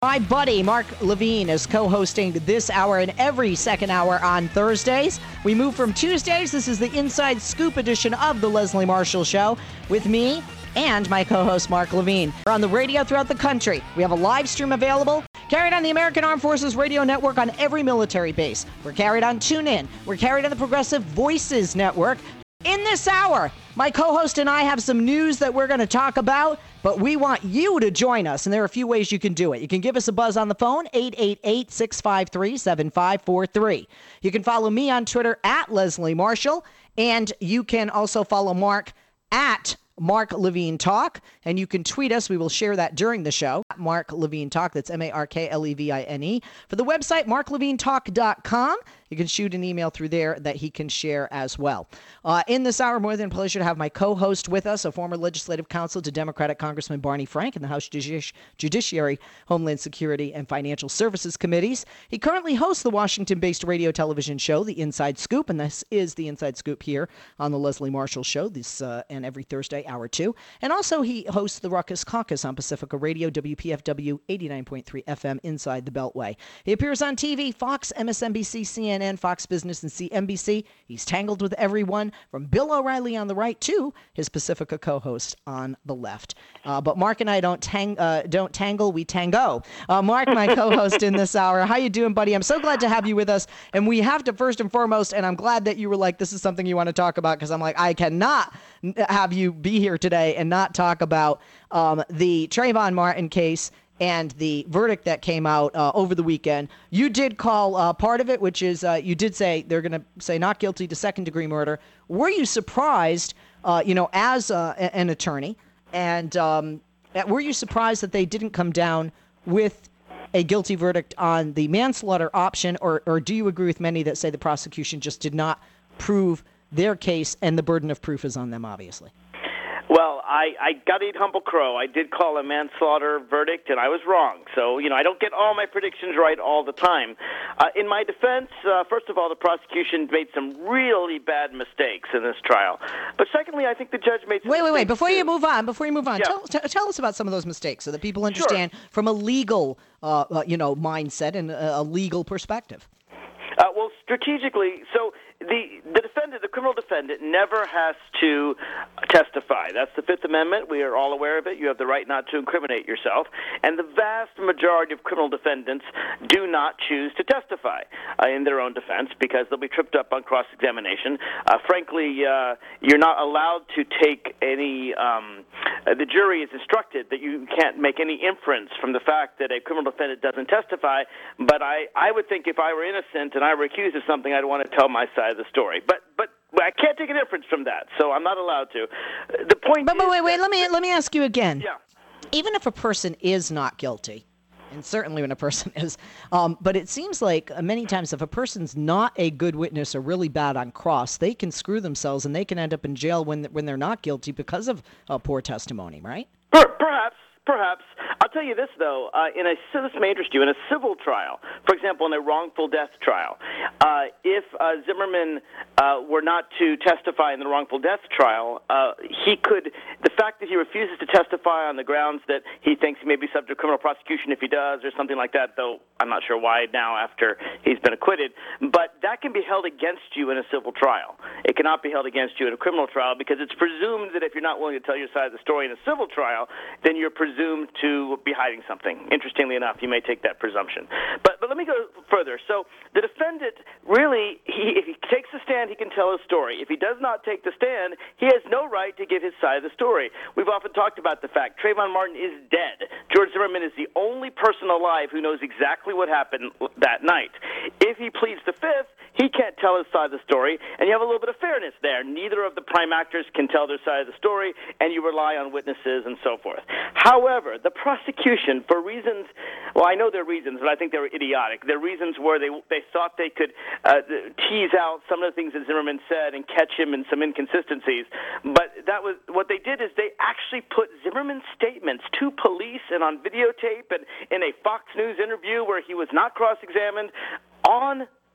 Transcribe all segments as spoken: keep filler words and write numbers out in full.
My buddy Mark Levine is co-hosting this hour and every second hour on Thursdays. We move from Tuesdays. This is the Inside Scoop edition of the Leslie Marshall Show with me and my co-host Mark Levine. We're on the radio throughout the country. We have a live stream available. Carried on the American Armed Forces Radio Network on every military base. We're carried on TuneIn. We're carried on the Progressive Voices Network. In this hour, my co-host and I have some news that we're going to talk about, but we want you to join us, and there are a few ways you can do it. You can give us a buzz on the phone, eight eight eight, six five three, seven five four three. You can follow me on Twitter at Leslie Marshall, and you can also follow Mark at Mark Levine Talk, and you can tweet us. We will share that during the show. Mark Levine Talk, that's M A R K L E V I N E. For the website, mark levine talk dot com. You can shoot an email through there that he can share as well. Uh, in this hour, more than a pleasure to have my co-host with us, a former legislative counsel to Democratic Congressman Barney Frank in the House Judici- Judiciary, Homeland Security, and Financial Services Committees. He currently hosts the Washington-based radio television show, The Inside Scoop, and this is The Inside Scoop here on the Leslie Marshall Show, this uh, and every Thursday, hour two. And also he hosts the Ruckus Caucus on Pacifica Radio, W P F W eighty-nine point three F M inside the Beltway. He appears on T V, Fox, M S N B C, C N N, Fox Business, and C N B C. He's tangled with everyone from Bill O'Reilly on the right to his Pacifica co-host on the left. Uh, but Mark and I don't tang uh, don't tangle, we tango. Uh, Mark, my co-host in this hour, how you doing, buddy? I'm so glad to have you with us. And we have to first and foremost, and I'm glad that you were like, this is something you want to talk about, because I'm like, I cannot have you be here today and not talk about um, the Trayvon Martin case and the verdict that came out uh, over the weekend. You did call uh, part of it, which is uh, you did say they're going to say not guilty to second-degree murder. Were you surprised, uh, you know, as uh, an attorney, and um, were you surprised that they didn't come down with a guilty verdict on the manslaughter option, or, or do you agree with many that say the prosecution just did not prove their case and the burden of proof is on them, obviously? Well, I, I got to eat humble crow. I did call a manslaughter verdict, and I was wrong. So, you know, I don't get all my predictions right all the time. Uh, in my defense, uh, first of all, the prosecution made some really bad mistakes in this trial. But secondly, I think the judge made some Wait, wait, wait. mistakes Before too. you move on, before you move on, Yeah. tell, t- tell us about some of those mistakes so that people understand Sure. from a legal, uh, uh, you know, mindset and a, a legal perspective. Uh, well, strategically, so the the defendant, the criminal defendant, never has to testify. That's the Fifth Amendment. We are all aware of it. You have the right not to incriminate yourself. And the vast majority of criminal defendants do not choose to testify uh, in their own defense because they'll be tripped up on cross-examination. Uh, frankly, uh, you're not allowed to take any um, uh, the jury is instructed that you can't make any inference from the fact that a criminal defendant doesn't testify. But I, I would think if I were innocent and I were accused of something, I'd want to tell my side of the story. But but I can't take an inference from that, so I'm not allowed to. The point But, but is wait, wait. that- Let me let me ask you again. Yeah. Even if a person is not guilty, and certainly when a person is, um, but it seems like uh, many times if a person's not a good witness or really bad on cross, they can screw themselves and they can end up in jail when when they're not guilty because of uh, poor testimony, right? Per- Perhaps. Perhaps. I'll tell you this, though. Uh, in a this may interest you. In a civil trial, for example, in a wrongful death trial, uh, if uh, Zimmerman uh, were not to testify in the wrongful death trial, uh, he could. The fact that he refuses to testify on the grounds that he thinks he may be subject to criminal prosecution if he does, or something like that. Though I'm not sure why now after he's been acquitted. But that can be held against you in a civil trial. It cannot be held against you in a criminal trial because it's presumed that if you're not willing to tell your side of the story in a civil trial, then you're presumed presumed to be hiding something. Interestingly enough, you may take that presumption. But but let me go further. So the defendant really, he, if he takes the stand, he can tell his story. If he does not take the stand, he has no right to give his side of the story. We've often talked about the fact Trayvon Martin is dead. George Zimmerman is the only person alive who knows exactly what happened that night. If he pleads the fifth, he can't tell his side of the story, and you have a little bit of fairness there. Neither of the prime actors can tell their side of the story, and you rely on witnesses and so forth. However, the prosecution, for reasons, well, I know their reasons, but I think they were idiotic. Their reasons were they they thought they could uh, tease out some of the things that Zimmerman said and catch him in some inconsistencies. But that was what they did is they actually put Zimmerman's statements to police and on videotape and in a Fox News interview where he was not cross-examined on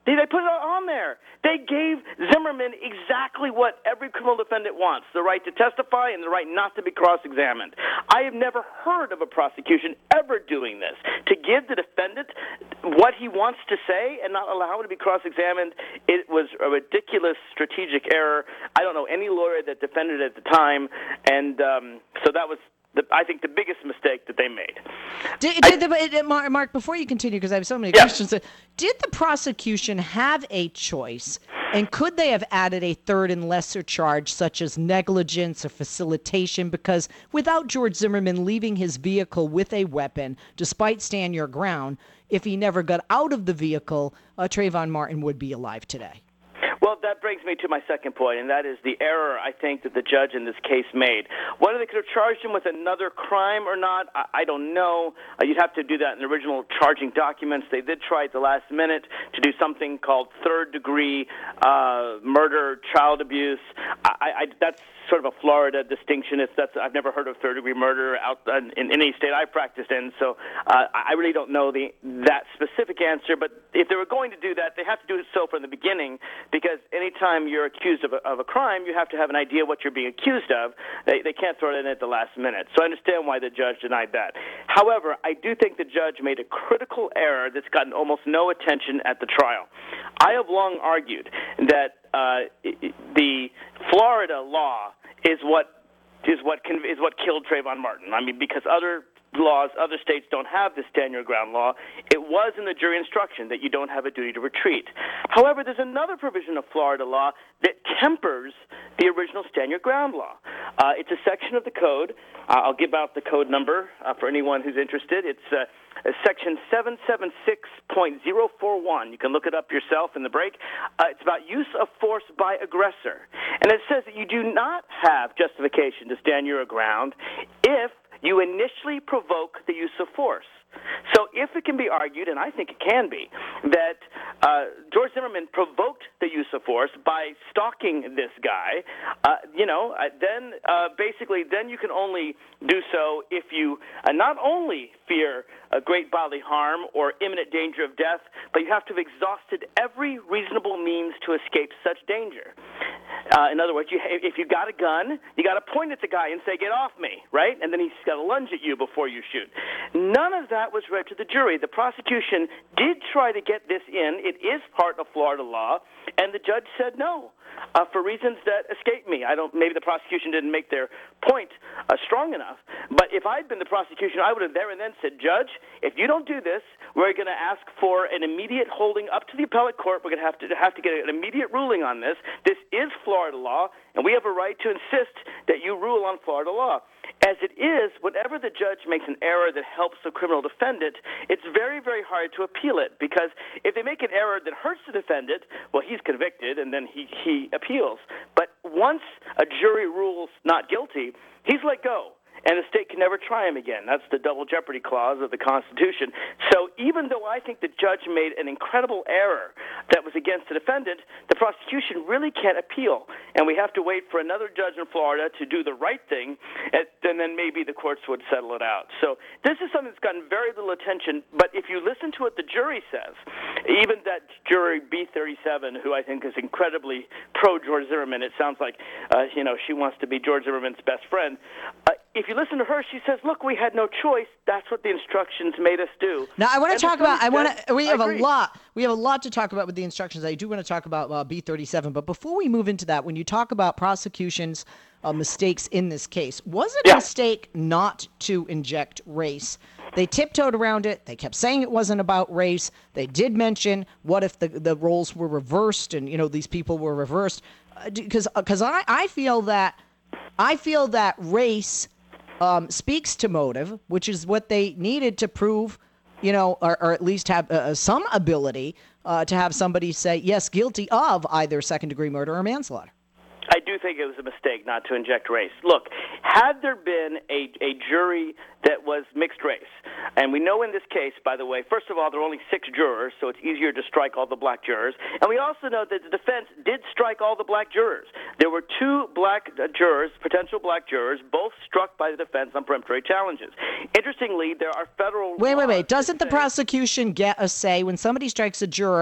They, they put it on there. They gave Zimmerman exactly what every criminal defendant wants, the right to testify and the right not to be cross-examined. I have never heard of a prosecution ever doing this, to give the defendant what he wants to say and not allow him to be cross-examined. It was a ridiculous strategic error. I don't know any lawyer that defended it at the time, and um, so that was The, I think the biggest mistake that they made. Did, did the, Mark, before you continue, because I have so many yeah. questions, did the prosecution have a choice, and could they have added a third and lesser charge, such as negligence or facilitation? Because without George Zimmerman leaving his vehicle with a weapon, despite stand your ground, if he never got out of the vehicle, uh, Trayvon Martin would be alive today. Well, that brings me to my second point, and that is the error I think that the judge in this case made. Whether they could have charged him with another crime or not, I, I don't know. Uh, you'd have to do that in the original charging documents. They did try at the last minute to do something called third-degree uh, murder, child abuse. I, I, that's sort of a Florida distinction. It's that's I've never heard of third-degree murder out in, in any state I've practiced in, so uh, I really don't know the that specific answer. But if they were going to do that, they have to do it so from the beginning, because anytime you're accused of a, of a crime, you have to have an idea what you're being accused of. They, they can't throw it in at the last minute. So I understand why the judge denied that. However, I do think the judge made a critical error that's gotten almost no attention at the trial. I have long argued that uh, the Florida law is what is what is what killed Trayvon Martin. I mean, because other laws, other states don't have this stand your ground law. It was in the jury instruction that you don't have a duty to retreat. However, there's another provision of Florida law that tempers the original stand your ground law. Uh, it's a section of the code. Uh, I'll give out the code number uh, for anyone who's interested. It's uh, section seven seven six point zero four one. You can look it up yourself in the break. Uh, it's about use of force by aggressor. And it says that you do not have justification to stand your ground if you initially provoke the use of force. So if it can be argued, and I think it can be, that uh, George Zimmerman provoked the use of force by stalking this guy, uh, you know, uh, then uh, basically then you can only do so if you uh, not only fear a great bodily harm or imminent danger of death, but you have to have exhausted every reasonable means to escape such danger. Uh, in other words, you, if you got a gun, you got to point at the guy and say, "Get off me," right? And then he's got to lunge at you before you shoot. None of that was read to the jury. The prosecution did try to get this in. It is part of Florida law, and the judge said no. Uh, for reasons that escape me. I don't. Maybe the prosecution didn't make their point uh, strong enough. But if I'd been the prosecution, I would have there and then said, "Judge, if you don't do this, we're going to ask for an immediate holding up to the appellate court. We're going to have to have to get an immediate ruling on this. This is Florida law, and we have a right to insist that you rule on Florida law." As it is, whenever the judge makes an error that helps the criminal defendant, it's very, very hard to appeal it, because if they make an error that hurts the defendant, well, he's convicted, and then he, he appeals. But once a jury rules not guilty, he's let go, and the state can never try him again. That's the double jeopardy clause of the Constitution. So even though I think the judge made an incredible error that was against the defendant, the prosecution really can't appeal, and we have to wait for another judge in Florida to do the right thing, and then maybe the courts would settle it out. So this is something that's gotten very little attention, but if you listen to what the jury says, even that jury B thirty-seven, who I think is incredibly pro-George Zimmerman, it sounds like uh, you know she wants to be George Zimmerman's best friend. Uh, if you listen to her, she says, "Look, we had no choice. That's what the instructions made us do." Now, I want to talk about. I want to. We have a lot. We have a lot to talk about with the instructions. I do want to talk about uh, B thirty-seven, but before we move into that, when you talk about prosecution's uh, mistakes in this case, was it yeah. a mistake not to inject race? They tiptoed around it. They kept saying it wasn't about race. They did mention what if the the roles were reversed, and you know these people were reversed, because uh, because I I feel that I feel that race. Um, speaks to motive, which is what they needed to prove, you know, or, or at least have uh, some ability uh, to have somebody say, yes, guilty of either second-degree murder or manslaughter. I do think it was a mistake not to inject race. Look, had there been a, a jury that was mixed race, and we know in this case, by the way, first of all, there are only six jurors, so it's easier to strike all the black jurors, and we also know that the defense did strike all the black jurors. There were two black uh, jurors, potential black jurors, both struck by the defense on peremptory challenges. Interestingly, there are federal Wait, wait, wait. Doesn't the say, prosecution get a say when somebody strikes a juror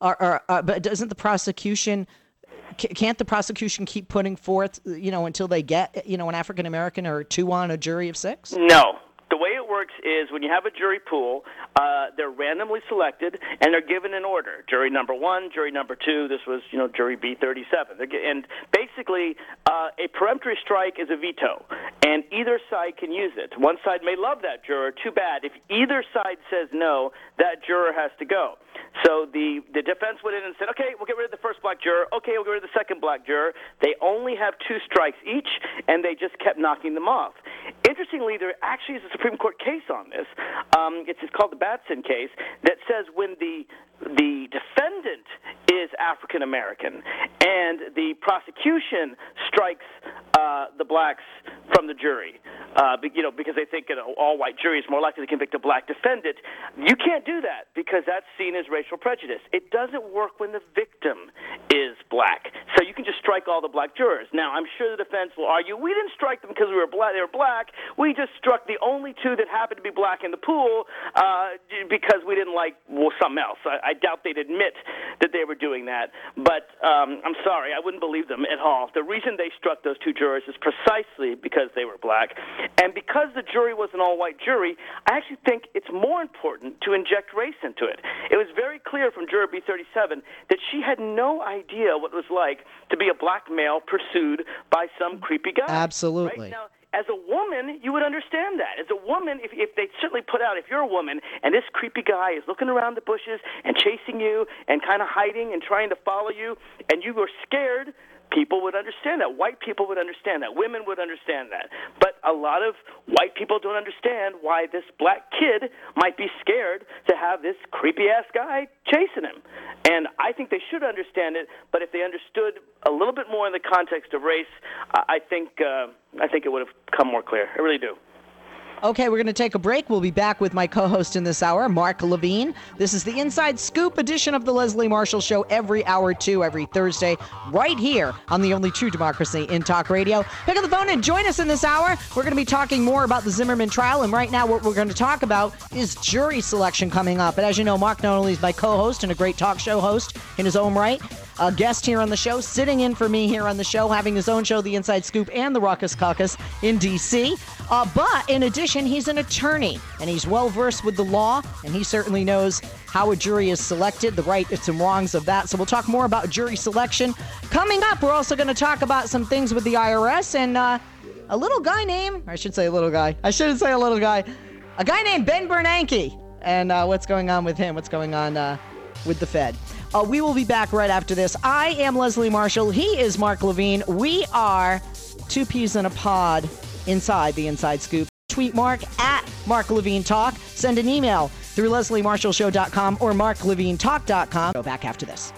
Are, are, uh, but doesn't the prosecution, can't the prosecution keep putting forth, you know, until they get, you know, an African American or two on a jury of six? No. The way it works is when you have a jury pool, uh, they're randomly selected and they're given an order. Jury number one, jury number two. This was, you know, jury B thirty-seven. And basically, uh, a peremptory strike is a veto, and either side can use it. One side may love that juror. Too bad. If either side says no, that juror has to go. So the, the defense went in and said, okay, we'll get rid of the first black juror. Okay, we'll get rid of the second black juror. They only have two strikes each, and they just kept knocking them off. Interestingly, there actually is a Supreme Court case on this. Um, it's, it's called the Batson case that says when the the defendant is African American and the prosecution strikes uh, the blacks from the jury, uh, you know, because they think an all-white jury is more likely to convict a black defendant, you can't do that because that's seen as racial prejudice. It doesn't work when the victim is black. So you can just strike all the black jurors. Now, I'm sure the defense will argue, we didn't strike them because we were black, they were black. We just struck the only two that happened to be black in the pool uh, because we didn't like well, something else. I, I doubt they'd admit that they were doing that. But um, I'm sorry, I wouldn't believe them at all. The reason they struck those two jurors is precisely because they were black. And because the jury was an all-white jury, I actually think it's more important to inject race into it. It was very clear from juror B thirty-seven that she had no idea what it was like to be a black male pursued by some creepy guy. Absolutely. Right? Now, as a woman, you would understand that. As a woman, if, if they certainly put out, if you're a woman and this creepy guy is looking around the bushes and chasing you and kind of hiding and trying to follow you, and you were scared, people would understand that. White people would understand that. Women would understand that. But a lot of white people don't understand why this black kid might be scared to have this creepy-ass guy chasing him. And I think they should understand it, but if they understood a little bit more in the context of race, I think uh, I think it would have come more clear. I really do. Okay, we're going to take a break. We'll be back with my co-host in this hour, Mark Levine. This is the Inside Scoop edition of the Leslie Marshall Show every hour, two, every Thursday, right here on the only true democracy in talk radio. Pick up the phone and join us in this hour. We're going to be talking more about the Zimmerman trial, and right now what we're going to talk about is jury selection coming up. And as you know, Mark not only is my co-host and a great talk show host in his own right, a guest here on the show, sitting in for me here on the show, having his own show, The Inside Scoop and the Ruckus Caucus in D C Uh, but in addition, he's an attorney, and he's well-versed with the law, and he certainly knows how a jury is selected, the rights and wrongs of that. So we'll talk more about jury selection. Coming up, we're also going to talk about some things with the I R S and uh, a little guy named, I should say a little guy, I shouldn't say a little guy, a guy named Ben Bernanke, and uh, what's going on with him, what's going on uh, with the Fed. Uh, we will be back right after this. I am Leslie Marshall. He is Mark Levine. We are two peas in a pod inside the Inside Scoop. Tweet Mark at Mark Levine Talk. Send an email through leslie marshall show dot com or mark levine talk dot com. Go back after this.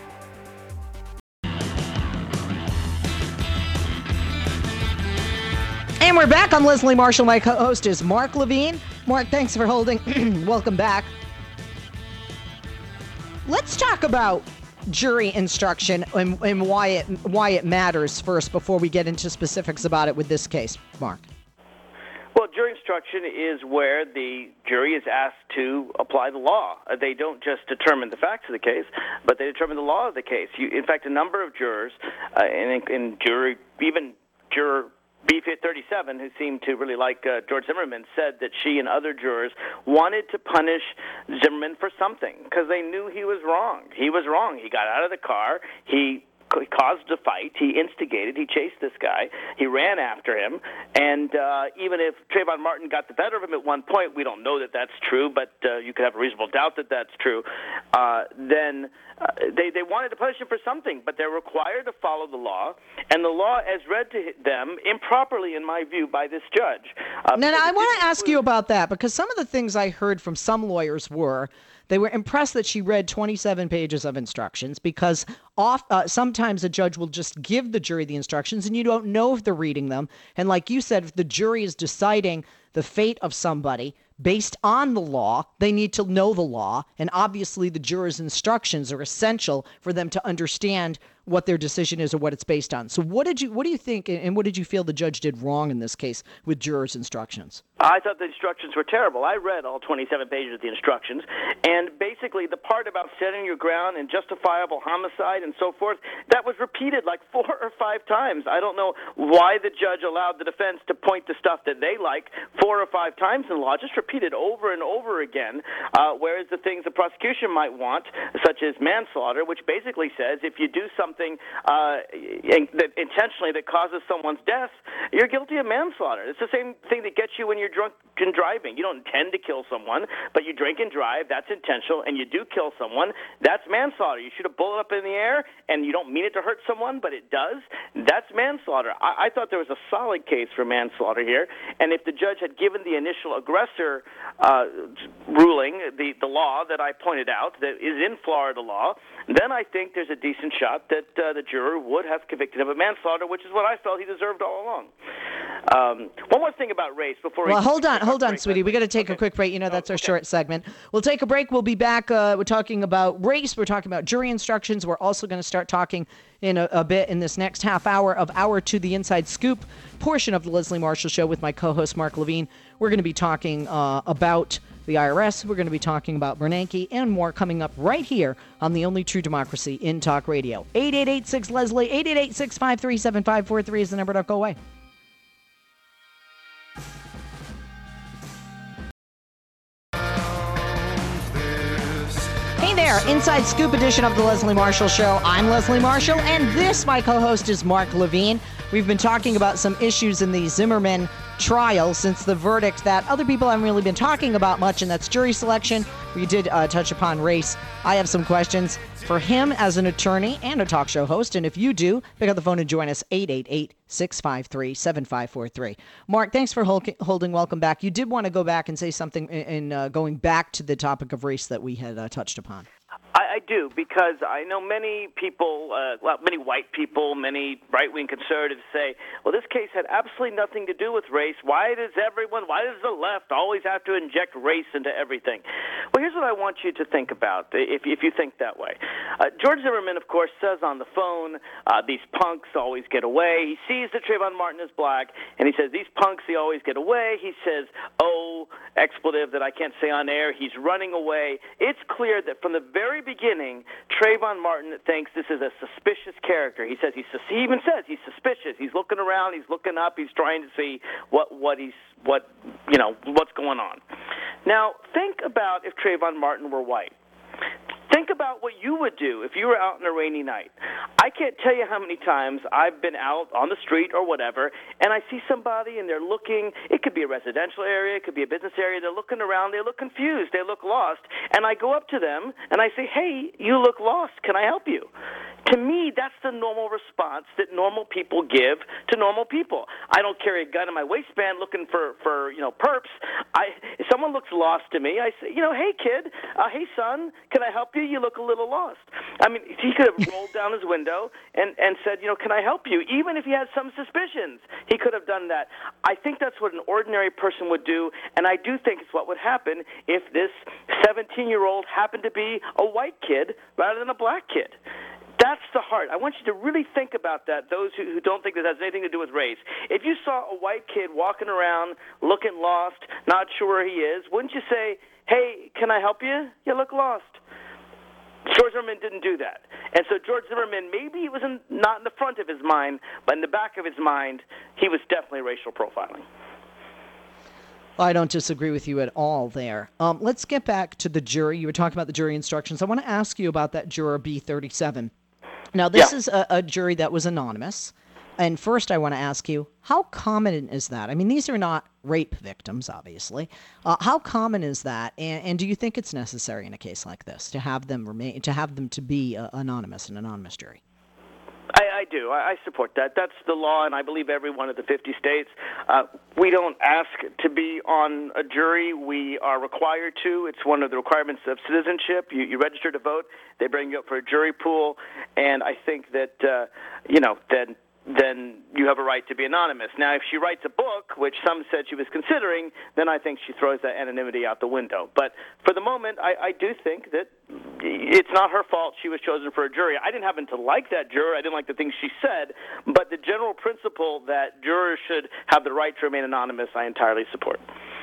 And we're back. I'm Leslie Marshall. My co-host is Mark Levine. Mark, thanks for holding. Welcome back. Let's talk about jury instruction and, and why it why it matters first before we get into specifics about it with this case, Mark. Well, jury instruction is where the jury is asked to apply the law. Uh, they don't just determine the facts of the case, but they determine the law of the case. You, in fact, a number of jurors, uh, in, in jury, even juror B thirty-seven, who seemed to really like uh, George Zimmerman, said that she and other jurors wanted to punish Zimmerman for something because they knew he was wrong. He was wrong. He got out of the car. He He caused a fight. He instigated. He chased this guy. He ran after him. And uh, even if Trayvon Martin got the better of him at one point, we don't know that that's true, but uh, you could have a reasonable doubt that that's true, uh, then uh, they, they wanted to punish him for something, but they're required to follow the law, and the law as read to them improperly, in my view, by this judge. Uh, now, I want to ask you about that, because some of the things I heard from some lawyers were they were impressed that she read twenty-seven pages of instructions because off, uh, sometimes a judge will just give the jury the instructions and you don't know if they're reading them. And like you said, if the jury is deciding the fate of somebody based on the law, they need to know the law. And obviously the jurors' instructions are essential for them to understand what their decision is or what it's based on. So what did you what do you think, and what did you feel the judge did wrong in this case with jurors' instructions? I thought the instructions were terrible. I read all twenty-seven pages of the instructions, and basically the part about standing your ground and justifiable homicide and so forth, that was repeated like four or five times. I don't know why the judge allowed the defense to point to stuff that they like four or five times in law, just repeated over and over again, uh, whereas the things the prosecution might want, such as manslaughter, which basically says if you do something uh, in, that intentionally that causes someone's death, you're guilty of manslaughter. It's the same thing that gets you when you're drunk and driving. You don't intend to kill someone, but you drink and drive, that's intentional, and you do kill someone, that's manslaughter. You shoot a bullet up in the air, and you don't mean it to hurt someone, but it does, that's manslaughter. I, I thought there was a solid case for manslaughter here, and if the judge had given the initial aggressor uh, ruling, the, the law that I pointed out, that is in Florida law, then I think there's a decent shot that uh, the juror would have convicted him of manslaughter, which is what I felt he deserved all along. Um, one more thing about race before well, we... hold on, hold on, sweetie. We got to take okay. a quick break. You know, that's oh, our okay. short segment. We'll take a break. We'll be back. Uh, we're talking about race. We're talking about jury instructions. We're also going to start talking in a, a bit in this next half hour of Hour to the Inside Scoop portion of the Leslie Marshall Show with my co-host, Mark Levine. We're going to be talking uh, about the I R S. We're going to be talking about Bernanke and more coming up right here on the only true democracy in talk radio. eight eight eight six Leslie, eight eight eight six five three seven five four three is the number. Don't go away. Hey there, Inside Scoop edition of the Leslie Marshall Show. I'm Leslie Marshall, and this, my co-host, is Mark Levine. We've been talking about some issues in the Zimmerman trial since the verdict that other people haven't really been talking about much, and that's jury selection. We did uh, touch upon race. I have some questions for him as an attorney and a talk show host, and if you do, pick up the phone and join us, eight eight eight six five three seven five four three. Mark, thanks for hold- holding. Welcome back. You did want to go back and say something in, in uh, going back to the topic of race that we had uh, touched upon. I, I do, because I know many people, uh, well, many white people, many right-wing conservatives say, well, this case had absolutely nothing to do with race. Why does everyone, why does the left always have to inject race into everything? Well, here's what I want you to think about, if, if you think that way. Uh, George Zimmerman, of course, says on the phone, uh, these punks always get away. He sees that Trayvon Martin is black, and he says, these punks, they always get away. He says, oh, expletive that I can't say on air. He's running away. It's clear that from the very beginning, Trayvon Martin thinks this is a suspicious character. He says he's he even says he's suspicious. He's looking around, he's looking up, he's trying to see what what he's what you know what's going on. Now, think about if Trayvon Martin were white. Think about what you would do if you were out on a rainy night. I can't tell you how many times I've been out on the street or whatever, and I see somebody and they're looking, it could be a residential area, it could be a business area, they're looking around, they look confused, they look lost, and I go up to them and I say, hey, you look lost, can I help you? To me, that's the normal response that normal people give to normal people. I don't carry a gun in my waistband looking for, for you know, perps. I, if someone looks lost to me, I say, you know, hey, kid, uh, hey, son, can I help you? You look a little lost. I mean, he could have rolled down his window and, and said, you know, can I help you? Even if he had some suspicions, he could have done that. I think that's what an ordinary person would do, and I do think it's what would happen if this seventeen-year-old happened to be a white kid rather than a black kid. That's the heart. I want you to really think about that, those who, who don't think this has anything to do with race. If you saw a white kid walking around, looking lost, not sure where he is, wouldn't you say, hey, can I help you? You look lost. George Zimmerman didn't do that. And so George Zimmerman, maybe it was in, not in the front of his mind, but in the back of his mind, he was definitely racial profiling. I don't disagree with you at all there. Um, let's get back to the jury. You were talking about the jury instructions. I want to ask you about that juror B thirty-seven. Now, this yeah. is a, a jury that was anonymous. And first, I want to ask you, how common is that? I mean, these are not rape victims, obviously. Uh, how common is that? And, and do you think it's necessary in a case like this to have them remain, to have them to be uh, anonymous, an anonymous jury? I, I do. I, I support that. That's the law, and I believe every one of the fifty states. Uh, we don't ask to be on a jury. We are required to. It's one of the requirements of citizenship. You, you register to vote. They bring you up for a jury pool, and I think that, uh, you know, then then you have a right to be anonymous. Now, if she writes a book, which some said she was considering, then I think she throws that anonymity out the window. But for the moment, I, I do think that it's not her fault she was chosen for a jury. I didn't happen to like that juror. I didn't like the things she said, but the general principle that jurors should have the right to remain anonymous, I entirely support.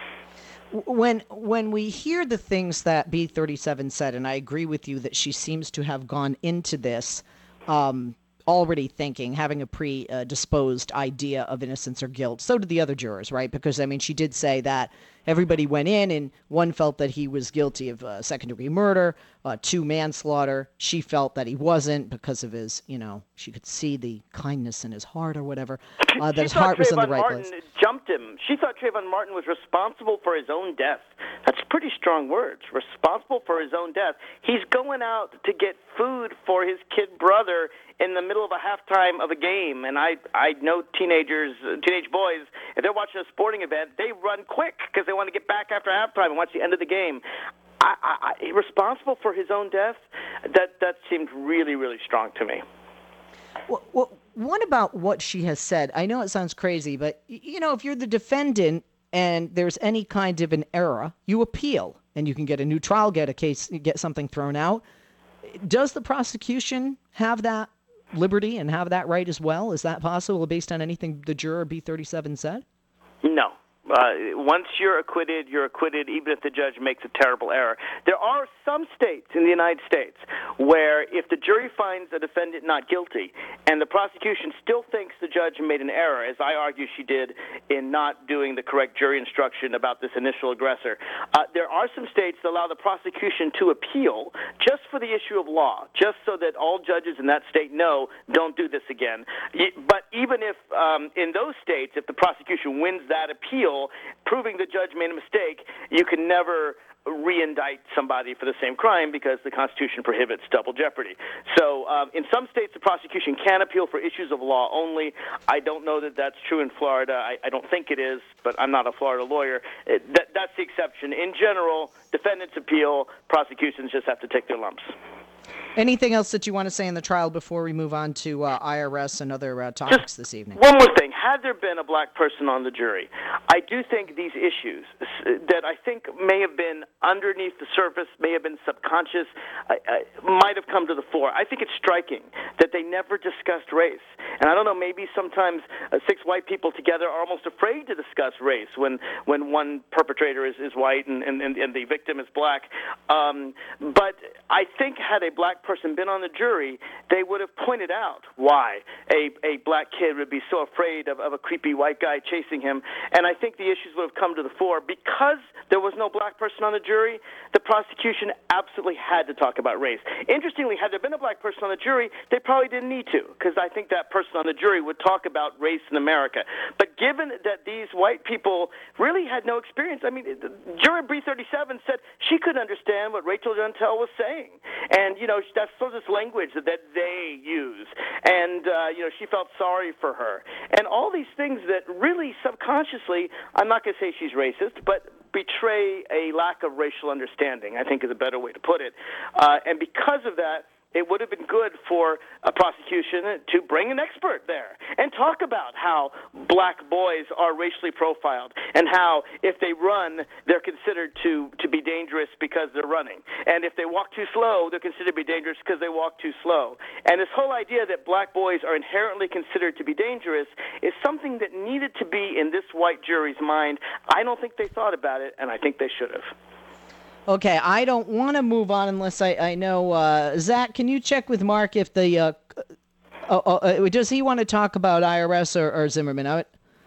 When when we hear the things that B thirty-seven said, and I agree with you that she seems to have gone into this um, already thinking, having a predisposed idea of innocence or guilt. So did the other jurors, right? Because, I mean, she did say that everybody went in and one felt that he was guilty of uh, second-degree murder, uh, two manslaughter. She felt that he wasn't because of his, you know, she could see the kindness in his heart or whatever, uh, that his heart was in the right Martin place. Jumped him. She thought Trayvon Martin was responsible for his own death. That's pretty strong words. Responsible for his own death. He's going out to get food for his kid brother in the middle of a halftime of a game, and I I know teenagers, teenage boys, if they're watching a sporting event, they run quick because they want to get back after halftime and watch the end of the game. I, I, I, responsible for his own death? That that seemed really, really strong to me. Well, well, what about what she has said? I know it sounds crazy, but, you know, if you're the defendant and there's any kind of an error, you appeal, and you can get a new trial, get a case, get something thrown out. Does the prosecution have that liberty and have that right as well? Is that possible based on anything the juror B thirty-seven said? No. Uh, once you're acquitted, you're acquitted, even if the judge makes a terrible error. There are some states in the United States where if the jury finds a defendant not guilty and the prosecution still thinks the judge made an error, as I argue she did in not doing the correct jury instruction about this initial aggressor, uh, there are some states that allow the prosecution to appeal just for the issue of law, just so that all judges in that state know, don't do this again. But even if um, in those states, if the prosecution wins that appeal, proving the judge made a mistake, you can never re-indict somebody for the same crime because the Constitution prohibits double jeopardy. So um, in some states, the prosecution can appeal for issues of law only. I don't know that that's true in Florida. I, I don't think it is, but I'm not a Florida lawyer. It, that, that's the exception. In general, defendants appeal, prosecutions just have to take their lumps. Anything else that you want to say in the trial before we move on to uh, I R S and other uh, topics Just this evening? One more thing. Had there been a black person on the jury, I do think these issues that I think may have been underneath the surface, may have been subconscious, uh, uh, might have come to the fore. I think it's striking that they never discussed race. And I don't know, maybe sometimes uh, six white people together are almost afraid to discuss race when, when one perpetrator is, is white and, and, and the victim is black. Um, but I think had a black person been on the jury, they would have pointed out why a, a black kid would be so afraid of, of a creepy white guy chasing him. And I think the issues would have come to the fore. Because there was no black person on the jury, the prosecution absolutely had to talk about race. Interestingly, had there been a black person on the jury, they probably didn't need to, because I think that person on the jury would talk about race in America. But given that these white people really had no experience, I mean, juror B thirty-seven said she couldn't understand what Rachel Jeantel was saying. And, you know, that's sort of this language that, that they use. And, uh, you know, she felt sorry for her. And all these things that really subconsciously, I'm not going to say she's racist, but betray a lack of racial understanding, I think is a better way to put it. Uh, and because of that, it would have been good for a prosecution to bring an expert there and talk about how black boys are racially profiled and how if they run, they're considered to, to be dangerous because they're running. And if they walk too slow, they're considered to be dangerous because they walk too slow. And this whole idea that black boys are inherently considered to be dangerous is something that needed to be in this white jury's mind. I don't think they thought about it, and I think they should have. Okay, I don't want to move on unless I, I know. Uh, Zach, can you check with Mark if the... Uh, uh, uh, does he want to talk about I R S or, or Zimmerman? I,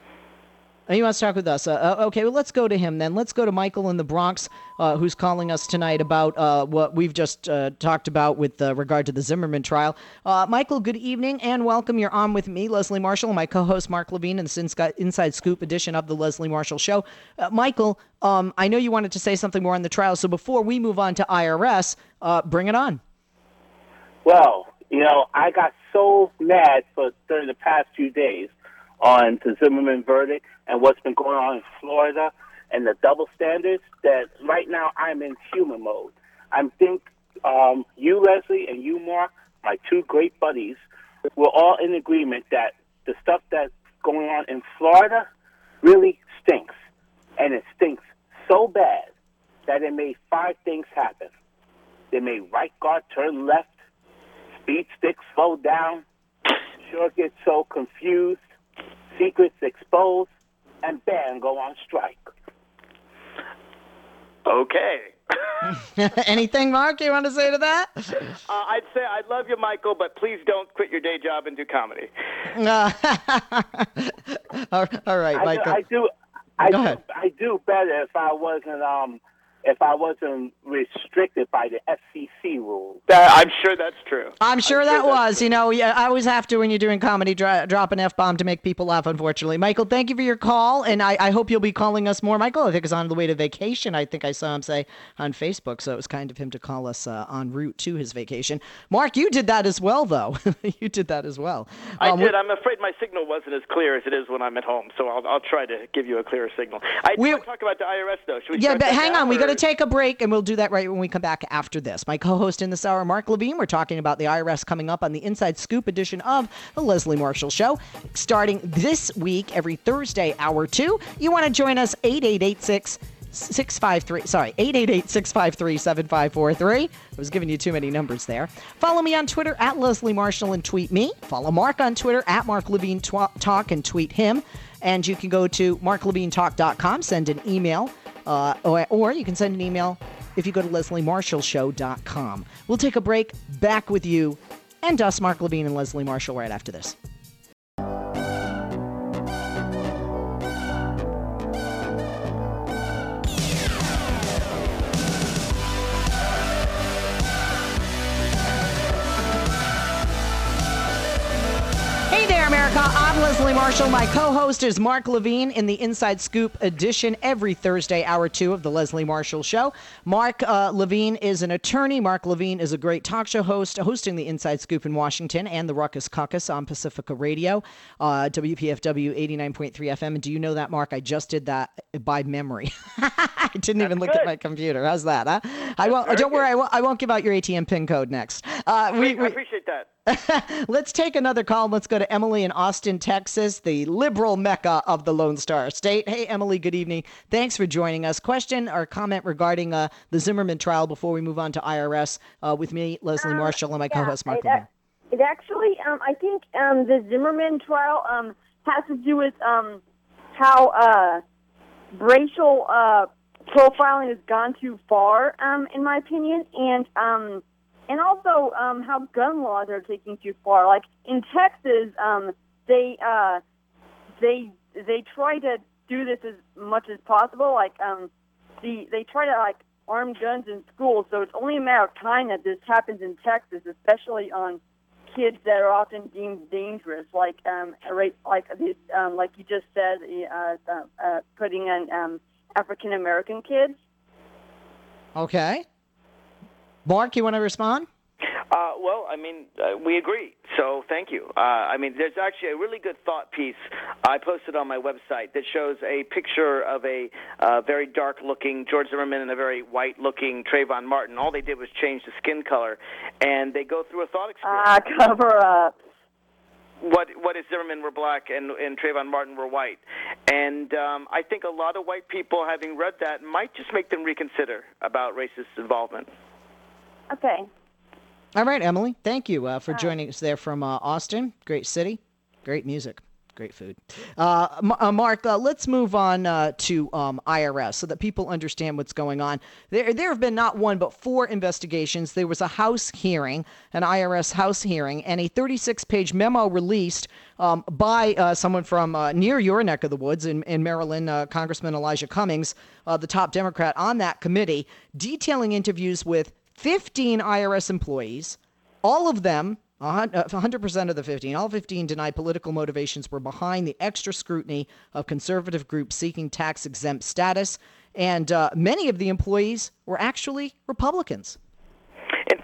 he wants to talk with us. Uh, okay, well, let's go to him then. Let's go to Michael in the Bronx, uh, who's calling us tonight about uh, what we've just uh, talked about with uh, regard to the Zimmerman trial. Uh, Michael, good evening and welcome. You're on with me, Leslie Marshall, and my co-host Mark Levine in the Inside Scoop edition of the Leslie Marshall Show. Uh, Michael, um, I know you wanted to say something more on the trial, so before we move on to I R S, uh, bring it on. Well, you know, I got so mad for during the past few days on the Zimmerman verdict and what's been going on in Florida and the double standards that right now I'm in human mode. I think um, you, Leslie, and you, Mark, my two great buddies, we're all in agreement that the stuff that's going on in Florida really stinks. And it stinks so bad that it made five things happen. They made right guard turn left, speed stick slow down, sure get so confused, secrets exposed, and bam, go on strike. Okay. Anything, Mark, you want to say to that? Uh, I'd say I love you, Michael, but please don't quit your day job and do comedy. Uh, all all right, I Michael. do, I do, I Go do, ahead. I do better if I wasn't um if I wasn't restricted by the F C C rules. That, I'm sure that's true. I'm sure I'm that sure that's was. true. You know, yeah, I always have to when you're doing comedy, dro- drop an F-bomb to make people laugh, unfortunately. Michael, thank you for your call, and I, I hope you'll be calling us more. Michael, I think, is on the way to vacation. I think I saw him say on Facebook, so it was kind of him to call us uh, en route to his vacation. Mark, you did that as well, though. You did that as well. I Um, did. I'm afraid my signal wasn't as clear as it is when I'm at home, so I'll, I'll try to give you a clearer signal. I We- want to talk about the I R S, though. Should we Yeah, start but that hang now, on. We or- got to take a break, and we'll do that right when we come back after this. My co-host in this hour, Mark Levine. We're talking about the I R S coming up on the Inside Scoop edition of the Leslie Marshall Show, starting this week every Thursday, hour two. You want to join us? eight eight eight six six five three. Sorry, eight eight eight six five three seven five four three. I was giving you too many numbers there. Follow me on Twitter at Leslie Marshall and tweet me. Follow Mark on Twitter at Mark Levine tw- Talk and tweet him. And you can go to mark levine talk dot com, send an email. Uh, or, or you can send an email if you go to leslie marshall show dot com. We'll take a break. Back with you and us, Mark Levine and Leslie Marshall, right after this. Hey there, America. I'm Leslie Marshall. My co-host is Mark Levine in the Inside Scoop edition every Thursday, hour two of the Leslie Marshall Show. Mark uh, Levine is an attorney. Mark Levine is a great talk show host, hosting the Inside Scoop in Washington and the Ruckus Caucus on Pacifica Radio, uh, W P F W eighty-nine point three F M. And do you know that, Mark? I just did that by memory. I didn't even look good. at my computer. How's that, huh? I won't. very Don't worry. good. I won't, I won't give out your A T M PIN code next. Uh, we, I we, appreciate that. Let's take another call. Let's go to Emily in Austin, Texas, the liberal mecca of the Lone Star State. Hey, Emily, good evening. Thanks for joining us. Question or comment regarding uh, the Zimmerman trial before we move on to I R S uh, with me, Leslie Um, Marshall, and my yeah, co-host, Mark it, Levine. It actually, um, I think um, the Zimmerman trial um, has to do with um, how uh, racial uh, profiling has gone too far, um, in my opinion, and um, and also um, how gun laws are taking too far. Like in Texas, um, they uh, they they try to do this as much as possible. Like um, the they try to like arm guns in schools, so it's only a matter of time that this happens in Texas, especially on kids that are often deemed dangerous, like um, right, like this, um, like you just said, uh, uh, uh, putting in um, African American kids. Okay. Mark, you want to respond? Uh, well, I mean, uh, we agree, so thank you. Uh, I mean, there's actually a really good thought piece I posted on my website that shows a picture of a uh, very dark-looking George Zimmerman and a very white-looking Trayvon Martin. All they did was change the skin color, and they go through a thought experiment. Ah, uh, cover up. What what if Zimmerman were black and, and Trayvon Martin were white? And um, I think a lot of white people, having read that, might just make them reconsider about racist involvement. Okay. All right, Emily. Thank you uh, for joining us there from uh, Austin. Great city, great music, great food. Uh, M- uh, Mark, uh, let's move on uh, to um, I R S so that people understand what's going on. There, there have been not one but four investigations. There was a House hearing, an I R S House hearing, and a thirty-six page memo released um, by uh, someone from uh, near your neck of the woods in, in Maryland, uh, Congressman Elijah Cummings, uh, the top Democrat on that committee, detailing interviews with fifteen I R S employees. All of them, one hundred percent of the fifteen, all fifteen denied political motivations were behind the extra scrutiny of conservative groups seeking tax-exempt status. And uh, many of the employees were actually Republicans. In fact,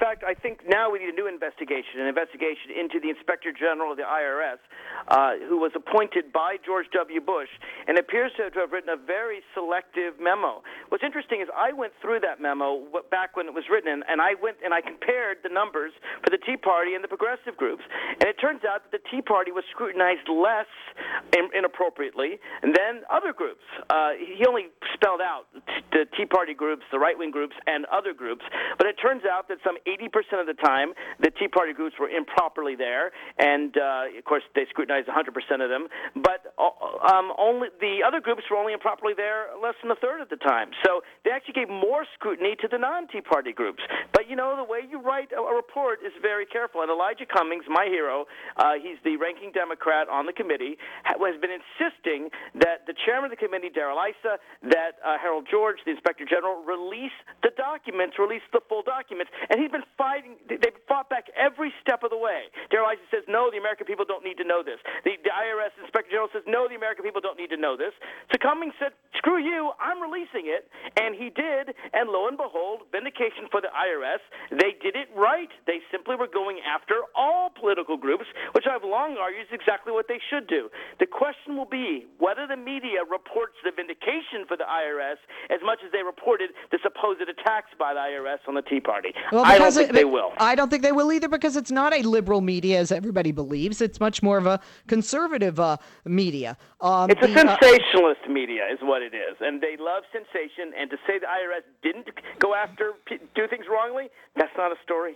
fact, I think now we need a new investigation, an investigation into the Inspector General of the I R S, uh, who was appointed by George W. Bush and appears to have written a very selective memo. What's interesting is I went through that memo back when it was written, and, and I went and I compared the numbers for the Tea Party and the progressive groups, and it turns out that the Tea Party was scrutinized less in, inappropriately than other groups. Uh, he only spelled out the Tea Party groups, the right-wing groups, and other groups, but it turns out that some eighty percent of the time the Tea Party groups were improperly there, and uh, of course they scrutinized one hundred percent of them, but um, only the other groups were only improperly there less than a third of the time. So they actually gave more scrutiny to the non-Tea Party groups. But you know, the way you write a, a report is very careful, and Elijah Cummings, my hero, uh, he's the ranking Democrat on the committee, ha- has been insisting that the chairman of the committee, Darrell Issa, that uh, Harold George, the Inspector General, release the documents, release the full documents, and he's been fighting. They've fought back every step of the way. Darrell Issa says, no, the American people don't need to know this. The, the I R S Inspector General says, no, the American people don't need to know this. So Cummings said, screw you, I'm releasing it, and he did, and lo and behold, vindication for the I R S. They did it right. They simply were going after all political groups, which I've long argued is exactly what they should do. The question will be whether the media reports the vindication for the I R S as much as they reported the supposed attacks by the I R S on the Tea Party. Well, I don't think it, they will. I don't think they will either, because it's not a liberal media as everybody believes. It's much more of a conservative uh, media. Um, it's a the, sensationalist uh, media is what it is, and they love sensation, and to say the I R S didn't go after, do things wrongly, that's not a story.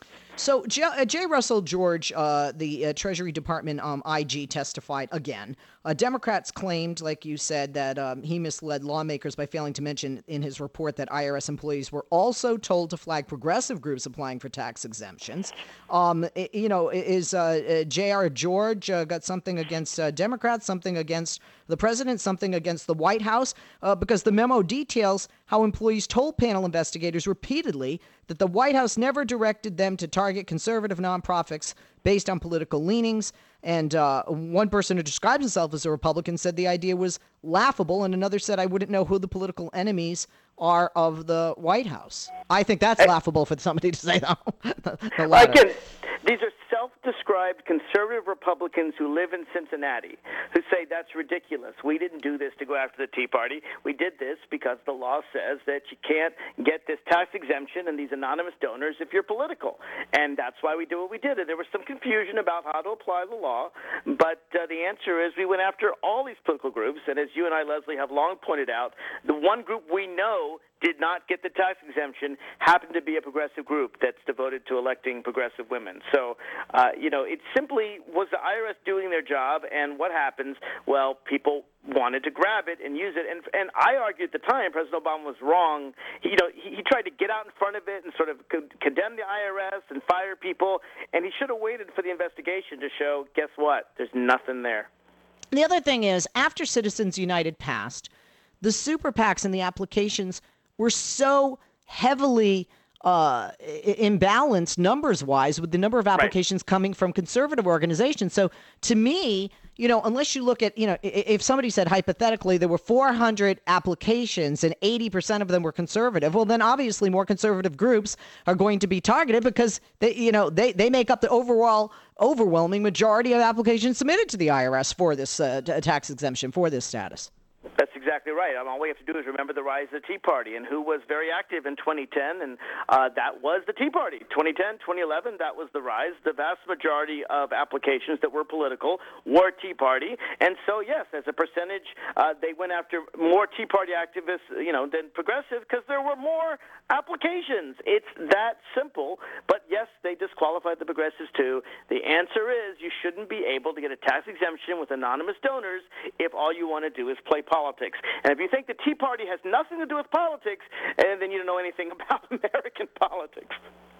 So J. Uh, J. Russell George, uh, the uh, Treasury Department um, I G, testified again. Uh, Democrats claimed, like you said, that um, he misled lawmakers by failing to mention in his report that I R S employees were also told to flag progressive groups applying for tax exemptions. Um, it, you know, is uh, uh, J R. George uh, got something against uh, Democrats, something against the president, something against the White House, uh, because the memo details how employees told panel investigators repeatedly that the White House never directed them to target conservative nonprofits based on political leanings. And uh, one person who describes himself as a Republican said the idea was laughable, and another said, I wouldn't know who the political enemies are of the White House. I think that's I, laughable for somebody to say that. the Again, these are self-described conservative Republicans who live in Cincinnati who say that's ridiculous. We didn't do this to go after the Tea Party. We did this because the law says that you can't get this tax exemption and these anonymous donors if you're political. And that's why we did what we did. And there was some confusion about how to apply the law, but uh, the answer is we went after all these political groups, and as you and I, Leslie, have long pointed out, the one group we know did not get the tax exemption happened to be a progressive group that's devoted to electing progressive women. So, uh, you know, it simply was the I R S doing their job, and what happens? Well, people wanted to grab it and use it. And and I argued at the time President Obama was wrong. He, you know, he, he tried to get out in front of it and sort of co- condemn the I R S and fire people, and he should have waited for the investigation to show, guess what? There's nothing there. The other thing is, after Citizens United passed, the super PACs and the applications were so heavily uh, imbalanced numbers-wise with the number of applications right. coming from conservative organizations. So to me, you know, unless you look at, you know, if somebody said hypothetically there were four hundred applications and eighty percent of them were conservative, well, then obviously more conservative groups are going to be targeted because they, you know, they, they make up the overall overwhelming majority of applications submitted to the I R S for this uh, tax exemption, for this status. That's exactly right. I mean, all we have to do is remember the rise of the Tea Party and who was very active in twenty ten, and uh, that was the Tea Party. twenty ten, twenty eleven, that was the rise. The vast majority of applications that were political were Tea Party, and so, yes, as a percentage, uh, they went after more Tea Party activists, you know, than progressive because there were more applications. It's that simple, but yes, they disqualified the progressives too. The answer is you shouldn't be able to get a tax exemption with anonymous donors if all you want to do is play politics. And if you think the Tea Party has nothing to do with politics, and then you don't know anything about American politics.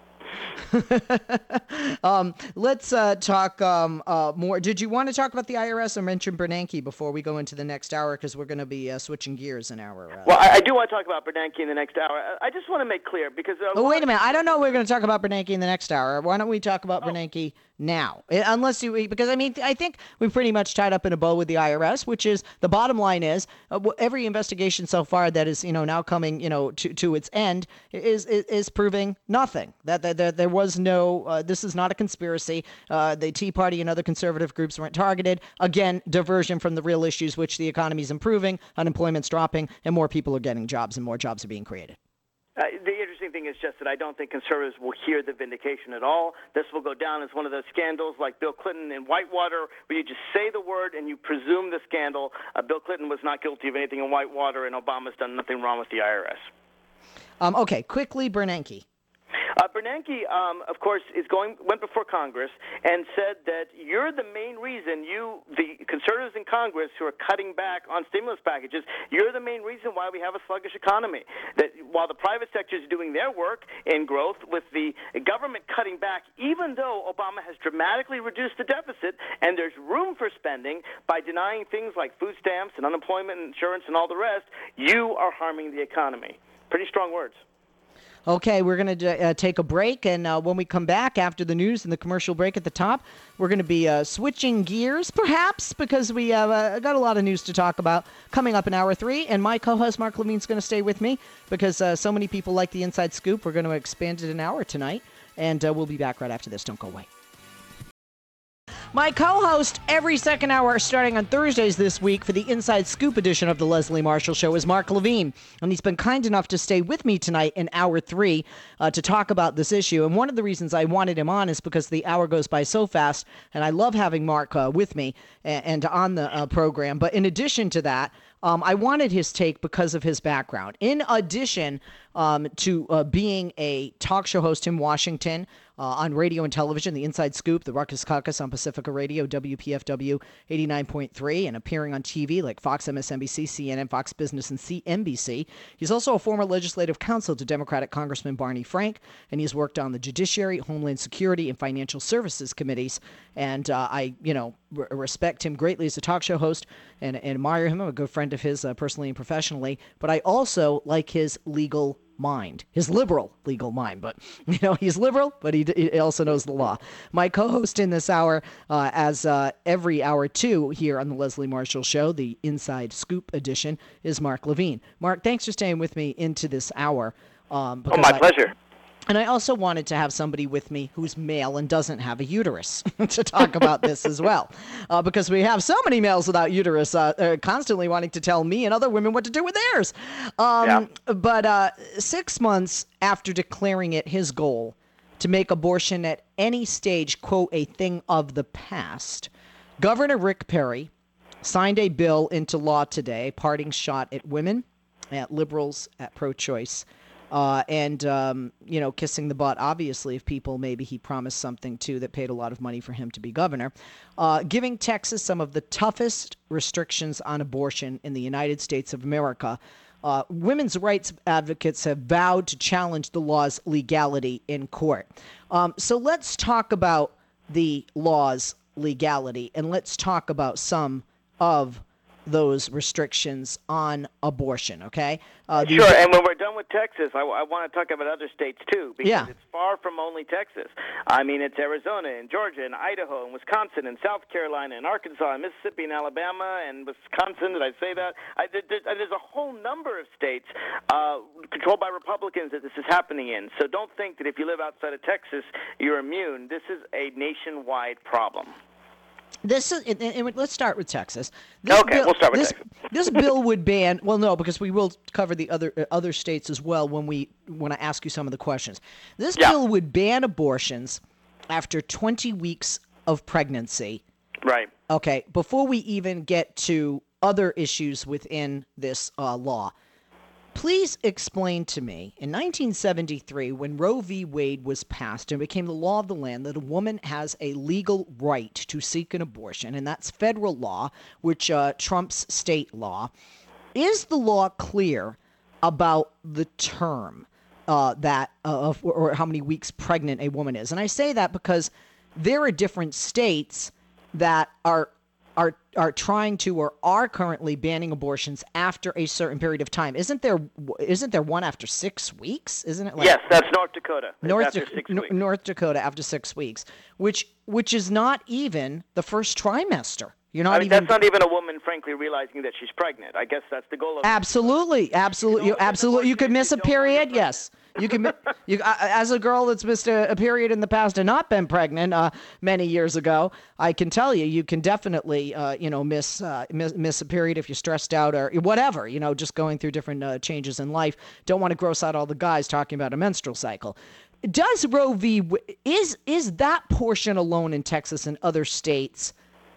um, let's uh, talk um, uh, more. Did you want to talk about the I R S or mention Bernanke before we go into the next hour? Because we're going to be uh, switching gears an hour. Uh, well, I, I do want to talk about Bernanke in the next hour. I, I just want to make clear because... Uh, oh, wait a minute. I don't know we're going to talk about Bernanke in the next hour. Why don't we talk about oh. Bernanke now, unless you, because I mean, I think we pretty much tied up in a bow with the I R S, which is the bottom line is uh, every investigation so far that is, you know, now coming, you know, to, to its end is, is, is proving nothing. That, that, that there was no, uh, this is not a conspiracy. Uh, the Tea Party and other conservative groups weren't targeted. Again, diversion from the real issues, which the economy is improving, unemployment's dropping, and more people are getting jobs and more jobs are being created. Uh, the interesting thing is just that I don't think conservatives will hear the vindication at all. This will go down as one of those scandals like Bill Clinton in Whitewater, where you just say the word and you presume the scandal. Uh, Bill Clinton was not guilty of anything in Whitewater, and Obama's done nothing wrong with the I R S. Um, okay, quickly, Bernanke. Uh, Bernanke, um, of course, is going went before Congress and said that you're the main reason, you, the conservatives in Congress who are cutting back on stimulus packages, you're the main reason why we have a sluggish economy. That while the private sector is doing their work in growth, with the government cutting back, even though Obama has dramatically reduced the deficit and there's room for spending by denying things like food stamps and unemployment insurance and all the rest, you are harming the economy. Pretty strong words. Okay, we're going to uh, take a break, and uh, when we come back after the news and the commercial break at the top, we're going to be uh, switching gears, perhaps, because we have uh, got a lot of news to talk about coming up in hour three, and my co-host Mark Levine's going to stay with me because uh, so many people like the Inside Scoop. We're going to expand it an hour tonight, and uh, we'll be back right after this. Don't go away. My co-host every second hour starting on Thursdays this week for the Inside Scoop edition of the Leslie Marshall Show is Mark Levine. And he's been kind enough to stay with me tonight in hour three uh, to talk about this issue. And one of the reasons I wanted him on is because the hour goes by so fast. And I love having Mark uh, with me and, and on the uh, program. But in addition to that, Um, I wanted his take because of his background. In addition um, to uh, being a talk show host in Washington uh, on radio and television, the Inside Scoop, the Ruckus Caucus on Pacifica Radio, W P F W eighty-nine point three, and appearing on T V like Fox, M S N B C, C N N, Fox Business, and C N B C. He's also a former legislative counsel to Democratic Congressman Barney Frank, and he's worked on the Judiciary, Homeland Security, and Financial Services committees. And uh, I, you know, r- respect him greatly as a talk show host and, and admire him. I'm a good friend of his uh, personally and professionally, but I also like his legal mind, his liberal legal mind. But, you know, he's liberal, but he, he also knows the law. My co-host in this hour, uh, as uh, every hour two here on the Leslie Marshall Show, the Inside Scoop edition, is Mark Levine. Mark, thanks for staying with me into this hour. Um, oh, my I, pleasure. And I also wanted to have somebody with me who's male and doesn't have a uterus to talk about this as well. Uh, because we have so many males without uterus uh, uh, constantly wanting to tell me and other women what to do with theirs. Um, yeah. But uh, six months after declaring it his goal to make abortion at any stage, quote, a thing of the past, Governor Rick Perry signed a bill into law today, parting shot at women, at liberals, at pro-choice. Uh, and, um, you know, kissing the butt, obviously, of people maybe he promised something to that paid a lot of money for him to be governor, uh, giving Texas some of the toughest restrictions on abortion in the United States of America. Uh, women's rights advocates have vowed to challenge the law's legality in court. Um, so let's talk about the law's legality, and let's talk about some of those restrictions on abortion, okay? Uh, sure, and when we're done with Texas, I, I want to talk about other states, too, because yeah. it's far from only Texas. I mean, it's Arizona and Georgia and Idaho and Wisconsin and South Carolina and Arkansas and Mississippi and Alabama and Wisconsin, did I say that? I, there, there's a whole number of states uh, controlled by Republicans that this is happening in. So don't think that if you live outside of Texas, you're immune. This is a nationwide problem. This is, and, and let's start with Texas. This okay, bill, we'll start with this, Texas. This bill would ban. Well, no, because we will cover the other uh, other states as well when we when I ask you some of the questions. This yeah. bill would ban abortions after twenty weeks of pregnancy. Right. Okay. Before we even get to other issues within this uh, law, please explain to me, in nineteen seventy-three, when Roe v. Wade was passed and became the law of the land, that a woman has a legal right to seek an abortion, and that's federal law, which uh, trumps state law. Is the law clear about the term uh, that uh, of, or how many weeks pregnant a woman is? And I say that because there are different states that are are are trying to or are currently banning abortions after a certain period of time. Isn't there isn't there one after six weeks? Isn't it? Like yes, that's North Dakota. It's North, after Da- six N- weeks. North Dakota after six weeks, which which is not even the first trimester. You're not I mean, even. that's not even a woman, frankly, realizing that she's pregnant. I guess that's the goal of Absolutely, absolutely, you, only get absolutely. You abortion could if miss you a don't know you're period. pregnant. Yes, you can. mi- You uh, as a girl that's missed a, a period in the past and not been pregnant uh, many years ago, I can tell you, you can definitely, uh, you know, miss, uh, miss miss a period if you're stressed out or whatever. You know, just going through different uh, changes in life. Don't want to gross out all the guys talking about a menstrual cycle. Does Roe v. W- is is that portion alone in Texas and other states?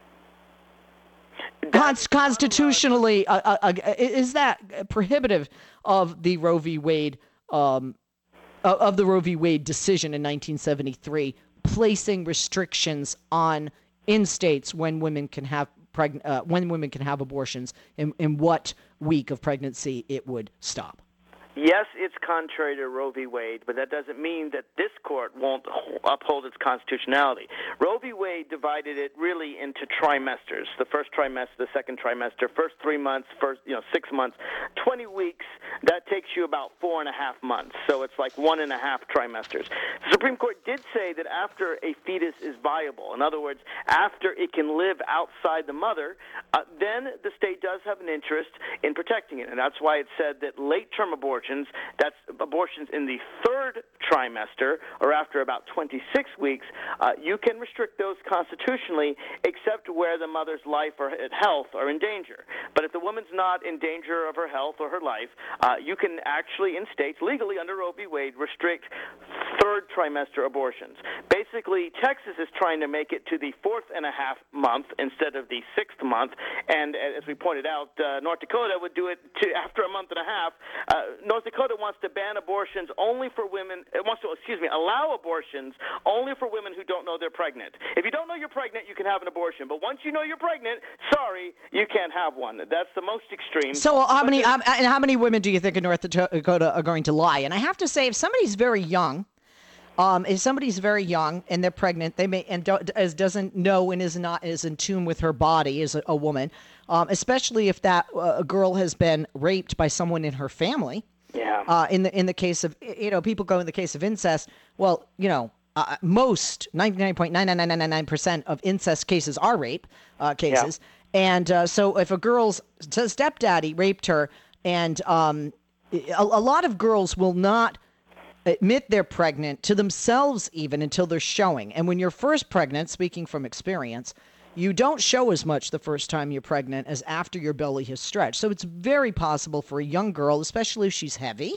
Cons- constitutionally, uh, uh, uh, is that prohibitive of the Roe v. Wade um, of the Roe v. Wade decision in nineteen seventy-three, placing restrictions on in states when women can have preg- uh, when women can have abortions, in, in what week of pregnancy it would stop? Yes, it's contrary to Roe v. Wade, but that doesn't mean that this court won't uphold its constitutionality. Roe v. Wade divided it really into trimesters: the first trimester, the second trimester, first three months, first you know six months, twenty weeks. That takes you about four and a half months. So it's like one and a half trimesters. The Supreme Court did say that after a fetus is viable, in other words, after it can live outside the mother, uh, then the state does have an interest in protecting it, and that's why it said that late-term abortion. That's abortions in the third trimester or after about twenty-six weeks. Uh, you can restrict those constitutionally except where the mother's life or health are in danger. But if the woman's not in danger of her health or her life, uh, you can actually, in states, legally under Roe v. Wade, restrict third trimester abortions. Basically, Texas is trying to make it to the fourth and a half month instead of the sixth month. And as we pointed out, uh, North Dakota would do it to after a month and a half. Uh, North Dakota wants to ban abortions only for women. It wants to, excuse me, allow abortions only for women who don't know they're pregnant. If you don't know you're pregnant, you can have an abortion. But once you know you're pregnant, sorry, you can't have one. That's the most extreme. So how many um, and how many women do you think in North Dakota are going to lie? And I have to say, if somebody's very young, um, if somebody's very young and they're pregnant, they may and do, as doesn't know and is not is in tune with her body as a, a woman, um, especially if that uh, girl has been raped by someone in her family. Yeah. Uh, in the in the case of you know people go in the case of incest. Well, you know uh, most ninety-nine point nine nine nine nine nine percent of incest cases are rape uh, cases, yeah. and uh, so if a girl's stepdaddy raped her, and um, a, a lot of girls will not admit they're pregnant to themselves even until they're showing. And when you're first pregnant, speaking from experience, you don't show as much the first time you're pregnant as after your belly has stretched. So it's very possible for a young girl, especially if she's heavy,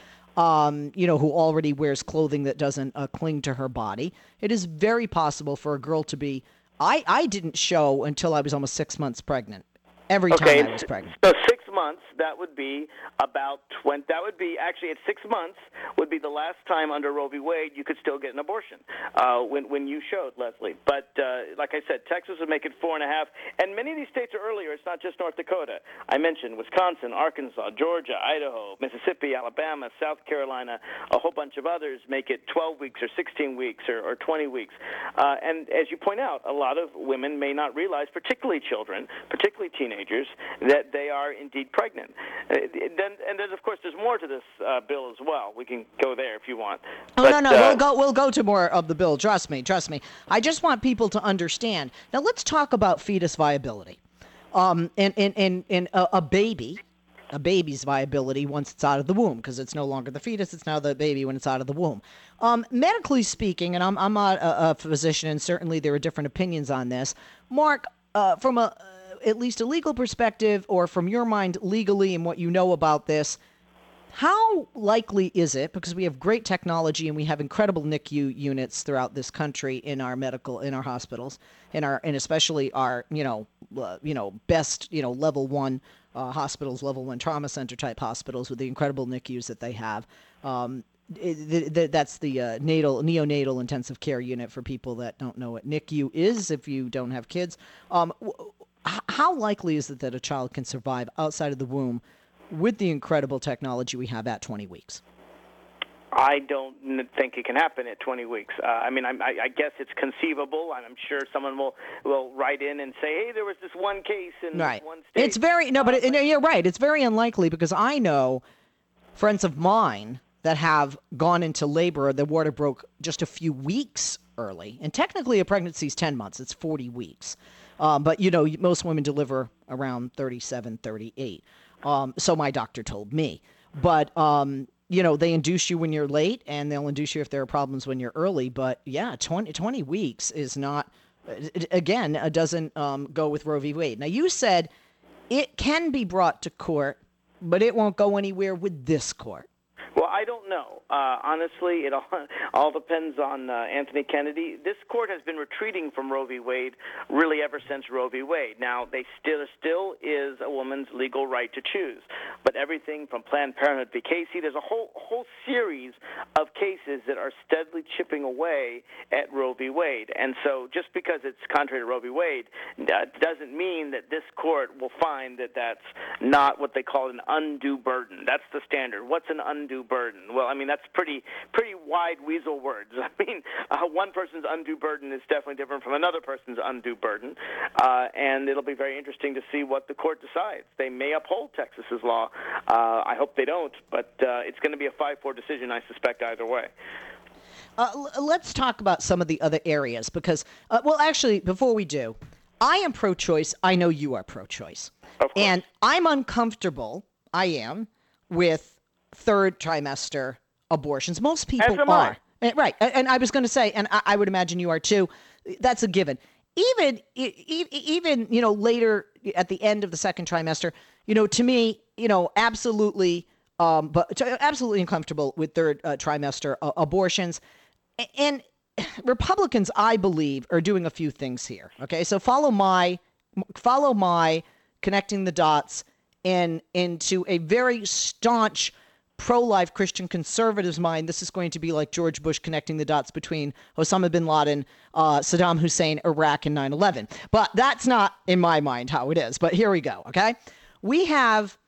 um, you know, who already wears clothing that doesn't uh, cling to her body. It is very possible for a girl to be, I, I didn't show until I was almost six months pregnant. Every okay, time I was pregnant. So six months, that would be about twenty. That would be actually at six months would be the last time under Roe v. Wade you could still get an abortion uh, when when you showed, Leslie. But uh, like I said, Texas would make it four and a half, and many of these states are earlier. It's not just North Dakota. I mentioned Wisconsin, Arkansas, Georgia, Idaho, Mississippi, Alabama, South Carolina, a whole bunch of others make it twelve weeks or sixteen weeks or, or twenty weeks. Uh, and as you point out, a lot of women may not realize, particularly children, particularly teenagers, that they are indeed pregnant. Uh, then, and then, of course, there's more to this uh, bill as well. We can go there if you want. Oh, but, no, no, uh, we'll go. We'll go to more of the bill. Trust me, trust me. I just want people to understand. Now, let's talk about fetus viability. Um, and and and, and a, a baby, a baby's viability once it's out of the womb, because it's no longer the fetus; it's now the baby when it's out of the womb. Um, medically speaking, and I'm I'm not a, a physician, and certainly there are different opinions on this. Mark, uh, from a at least a legal perspective, or from your mind legally and what you know about this, how likely is it, because we have great technology and we have incredible N I C U units throughout this country in our medical, in our hospitals, in our, and especially our, you know, uh, you know, best, you know, level one uh, hospitals, level one trauma center type hospitals with the incredible N I C Us that they have. Um, it, it, that's the uh, natal, neonatal intensive care unit for people that don't know what N I C U is if you don't have kids. Um, w- How likely is it that a child can survive outside of the womb with the incredible technology we have at twenty weeks? I don't think it can happen at twenty weeks. Uh, I mean, I, I guess it's conceivable, and I'm sure someone will, will write in and say, hey, there was this one case in right. one state. It's very, no, but it, no, you're right. It's very unlikely because I know friends of mine that have gone into labor, the water broke just a few weeks early. And technically a pregnancy is ten months. It's forty weeks. Um, but, you know, most women deliver around thirty-seven, thirty-eight. Um, so my doctor told me. But, um, you know, they induce you when you're late, and they'll induce you if there are problems when you're early. But, yeah, twenty, twenty weeks is not, again, it doesn't um, go with Roe v. Wade. Now, you said it can be brought to court, but it won't go anywhere with this court. Well, I don't know. Uh, honestly, it all, all depends on uh, Anthony Kennedy. This court has been retreating from Roe v. Wade really ever since Roe v. Wade. Now, they still still is a woman's legal right to choose. But everything from Planned Parenthood v. Casey, there's a whole whole series of cases that are steadily chipping away at Roe v. Wade. And so just because it's contrary to Roe v. Wade uh, doesn't mean that this court will find that that's not what they call an undue burden. That's the standard. What's an undue burden? Well, I mean, that's pretty pretty wide weasel words. I mean, uh, one person's undue burden is definitely different from another person's undue burden, uh, and it'll be very interesting to see what the court decides. They may uphold Texas's law. Uh, I hope they don't, but uh, it's going to be a five four decision, I suspect, either way. Uh, l- let's talk about some of the other areas because, uh, well, actually, before we do, I am pro-choice. I know you are pro-choice. Of course. And I'm uncomfortable, I am, with third trimester abortions. Most people As am are. I. And- right. And, and I was going to say, and I, I would imagine you are too, that's a given. Even, e- e- even, you know, later at the end of the second trimester, you know, to me, you know, absolutely, um, but to, absolutely uncomfortable with third uh, trimester uh, abortions. A- And Republicans, I believe, are doing a few things here. Okay. So follow my, follow my connecting the dots in, into a very staunch pro-life Christian conservatives' mind. This is going to be like George Bush connecting the dots between Osama bin Laden, uh, Saddam Hussein, Iraq, and nine eleven. But that's not, in my mind, how it is. But here we go, okay? We have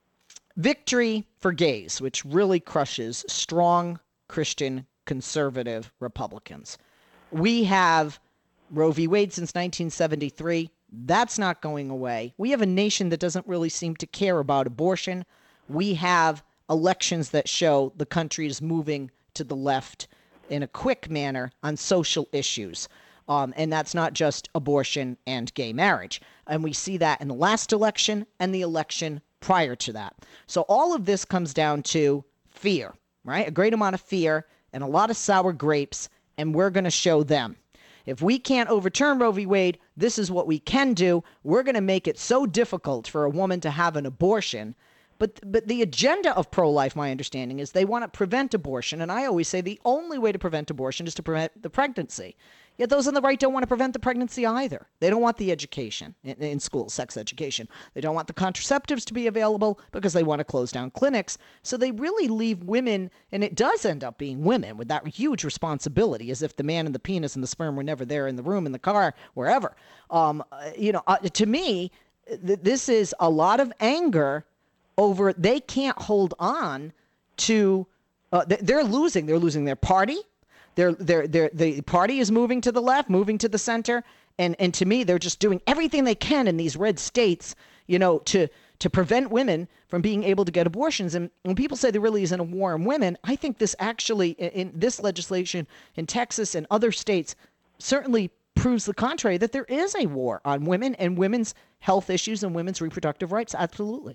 Victory for Gays, which really crushes strong Christian conservative Republicans. We have Roe v. Wade since nineteen seventy-three. That's not going away. We have a nation that doesn't really seem to care about abortion. We have elections that show the country is moving to the left in a quick manner on social issues. Um, and that's not just abortion and gay marriage. And we see that in the last election and the election prior to that. So all of this comes down to fear, right? A great amount of fear and a lot of sour grapes, and we're going to show them. If we can't overturn Roe v. Wade, this is what we can do. We're going to make it so difficult for a woman to have an abortion. But but the agenda of pro-life, my understanding, is they want to prevent abortion. And I always say the only way to prevent abortion is to prevent the pregnancy. Yet those on the right don't want to prevent the pregnancy either. They don't want the education in, in schools, sex education. They don't want the contraceptives to be available because they want to close down clinics. So they really leave women, and it does end up being women with that huge responsibility, as if the man and the penis and the sperm were never there in the room, in the car, wherever. Um, you know, uh, to me, th- this is a lot of anger over they can't hold on to uh, they're losing they're losing their party. They're, they're, they're, the party is moving to the left, moving to the center, and, and to me, they're just doing everything they can in these red states, you know, to to prevent women from being able to get abortions. And when people say there really isn't a war on women, I think this actually, in, in this legislation in Texas and other states, certainly proves the contrary, that there is a war on women and women's health issues and women's reproductive rights. Absolutely.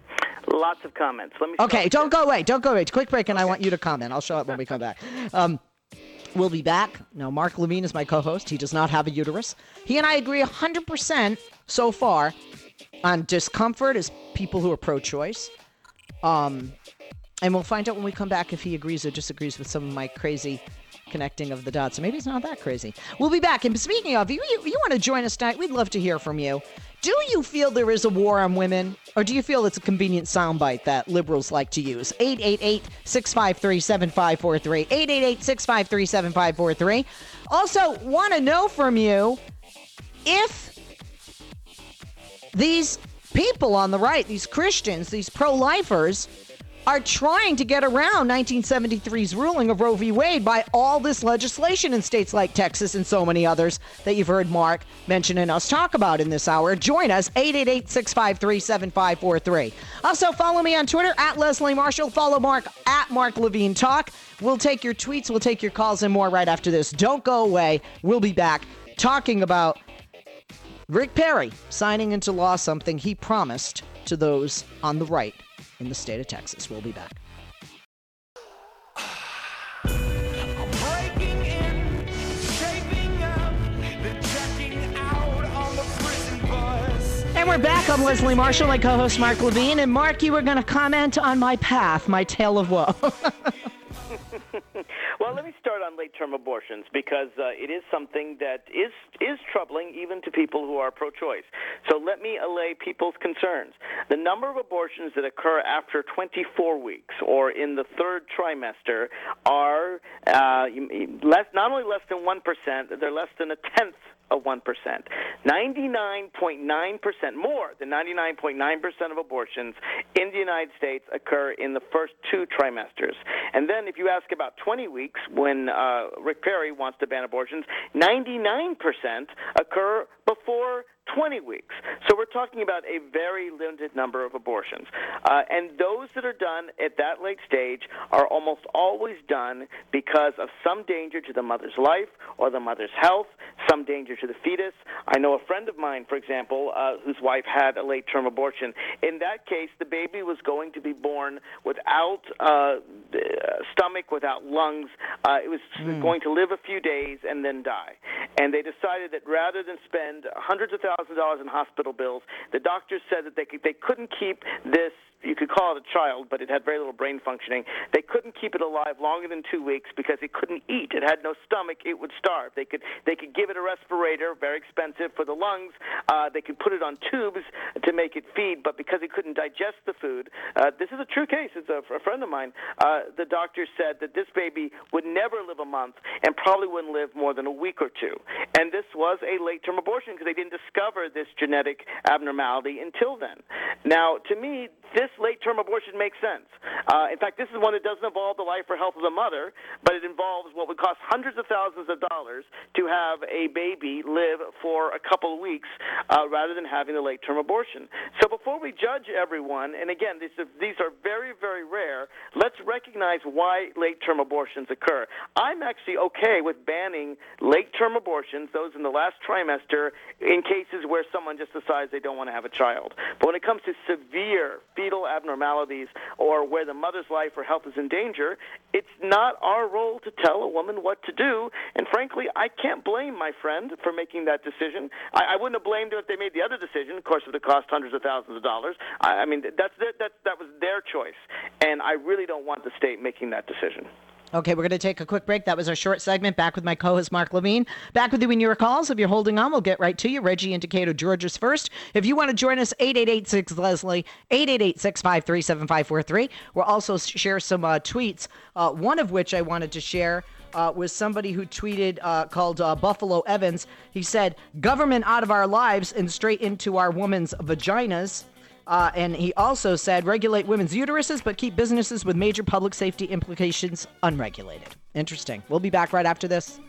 Lots of comments. Let me. Okay, don't go away. Don't go away. Quick break, and okay. I want you to comment. I'll show up when we come back. Um, we'll be back. Now, Mark Levine is my co-host. He does not have a uterus. He and I agree one hundred percent so far on discomfort as people who are pro-choice. Um, and we'll find out when we come back if he agrees or disagrees with some of my crazy connecting of the dots. Maybe it's not that crazy. We'll be back. And speaking of, you, you, you want to join us tonight? We'd love to hear from you. Do you feel there is a war on women, or do you feel it's a convenient soundbite that liberals like to use? eight eight eight, six five three, seven five four three. eight eight eight, six five three, seven five four three. Also, want to know from you if these people on the right, these Christians, these pro-lifers, are trying to get around nineteen seventy-three's ruling of Roe v. Wade by all this legislation in states like Texas and so many others that you've heard Mark mention and us talk about in this hour. Join us, eight eight eight, six five three, seven five four three. Also, follow me on Twitter, at Leslie Marshall. Follow Mark, at Mark Levine Talk. We'll take your tweets, we'll take your calls, and more right after this. Don't go away. We'll be back talking about Rick Perry signing into law something he promised to those on the right in the state of Texas. We'll be back. Breaking in, shaping up, then checking out on the prison bus. And we're back. I'm Leslie Marshall, my co-host Mark Levine. And Mark, you were going to comment on my path, my tale of woe. Well, let me start on late-term abortions because uh, it is something that is is troubling even to people who are pro-choice. So let me allay people's concerns. The number of abortions that occur after twenty-four weeks or in the third trimester are uh, less, not only less than one percent, they're less than a tenth of one percent. ninety-nine point nine percent, more than ninety-nine point nine percent of abortions in the United States occur in the first two trimesters. And then if you ask about twenty weeks, when uh, Rick Perry wants to ban abortions, ninety-nine percent occur before twenty weeks. So we're talking about a very limited number of abortions. Uh, and those that are done at that late stage are almost always done because of some danger to the mother's life or the mother's health, some danger to the fetus. I know a friend of mine, for example, uh, whose wife had a late-term abortion. In that case, the baby was going to be born without uh, stomach, without lungs. Uh, it was mm. going to live a few days and then die. And they decided that rather than spend hundreds of thousands of dollars in hospital bills, the doctors said that they could, they couldn't keep this, you could call it a child, but it had very little brain functioning. They couldn't keep it alive longer than two weeks because it couldn't eat. It had no stomach. It would starve. They could they could give it a respirator, very expensive for the lungs. Uh, they could put it on tubes to make it feed, but because it couldn't digest the food, uh, this is a true case. It's a, a friend of mine. Uh, the doctor said that this baby would never live a month and probably wouldn't live more than a week or two. And this was a late-term abortion because they didn't discover this genetic abnormality until then. Now, to me, this late-term abortion makes sense. Uh, in fact, this is one that doesn't involve the life or health of the mother, but it involves what would cost hundreds of thousands of dollars to have a baby live for a couple of weeks uh, rather than having a late-term abortion. So before we judge everyone, and again, these are, these are very, very rare, let's recognize why late-term abortions occur. I'm actually okay with banning late-term abortions, those in the last trimester, in cases where someone just decides they don't want to have a child. But when it comes to severe fetal abnormalities or where the mother's life or health is in danger, it's not our role to tell a woman what to do. And frankly, I can't blame my friend for making that decision. I, I wouldn't have blamed them if they made the other decision. Of course, it would have cost hundreds of thousands of dollars. I, I mean, that's that, that was their choice. And I really don't want the state making that decision. Okay, we're going to take a quick break. That was our short segment. Back with my co-host, Mark Levine. Back with you in your calls. If you're holding on, we'll get right to you. Reggie in Decatur, Georgia's first. If you want to join us, eight eight eight, six, Leslie, eight eight eight, six five three, seven five four three. We'll also share some uh, tweets, uh, one of which I wanted to share uh, was somebody who tweeted uh, called uh, Buffalo Evans. He said, government out of our lives and straight into our women's vaginas. Uh, and he also said, regulate women's uteruses, but keep businesses with major public safety implications unregulated. Interesting. We'll be back right after this.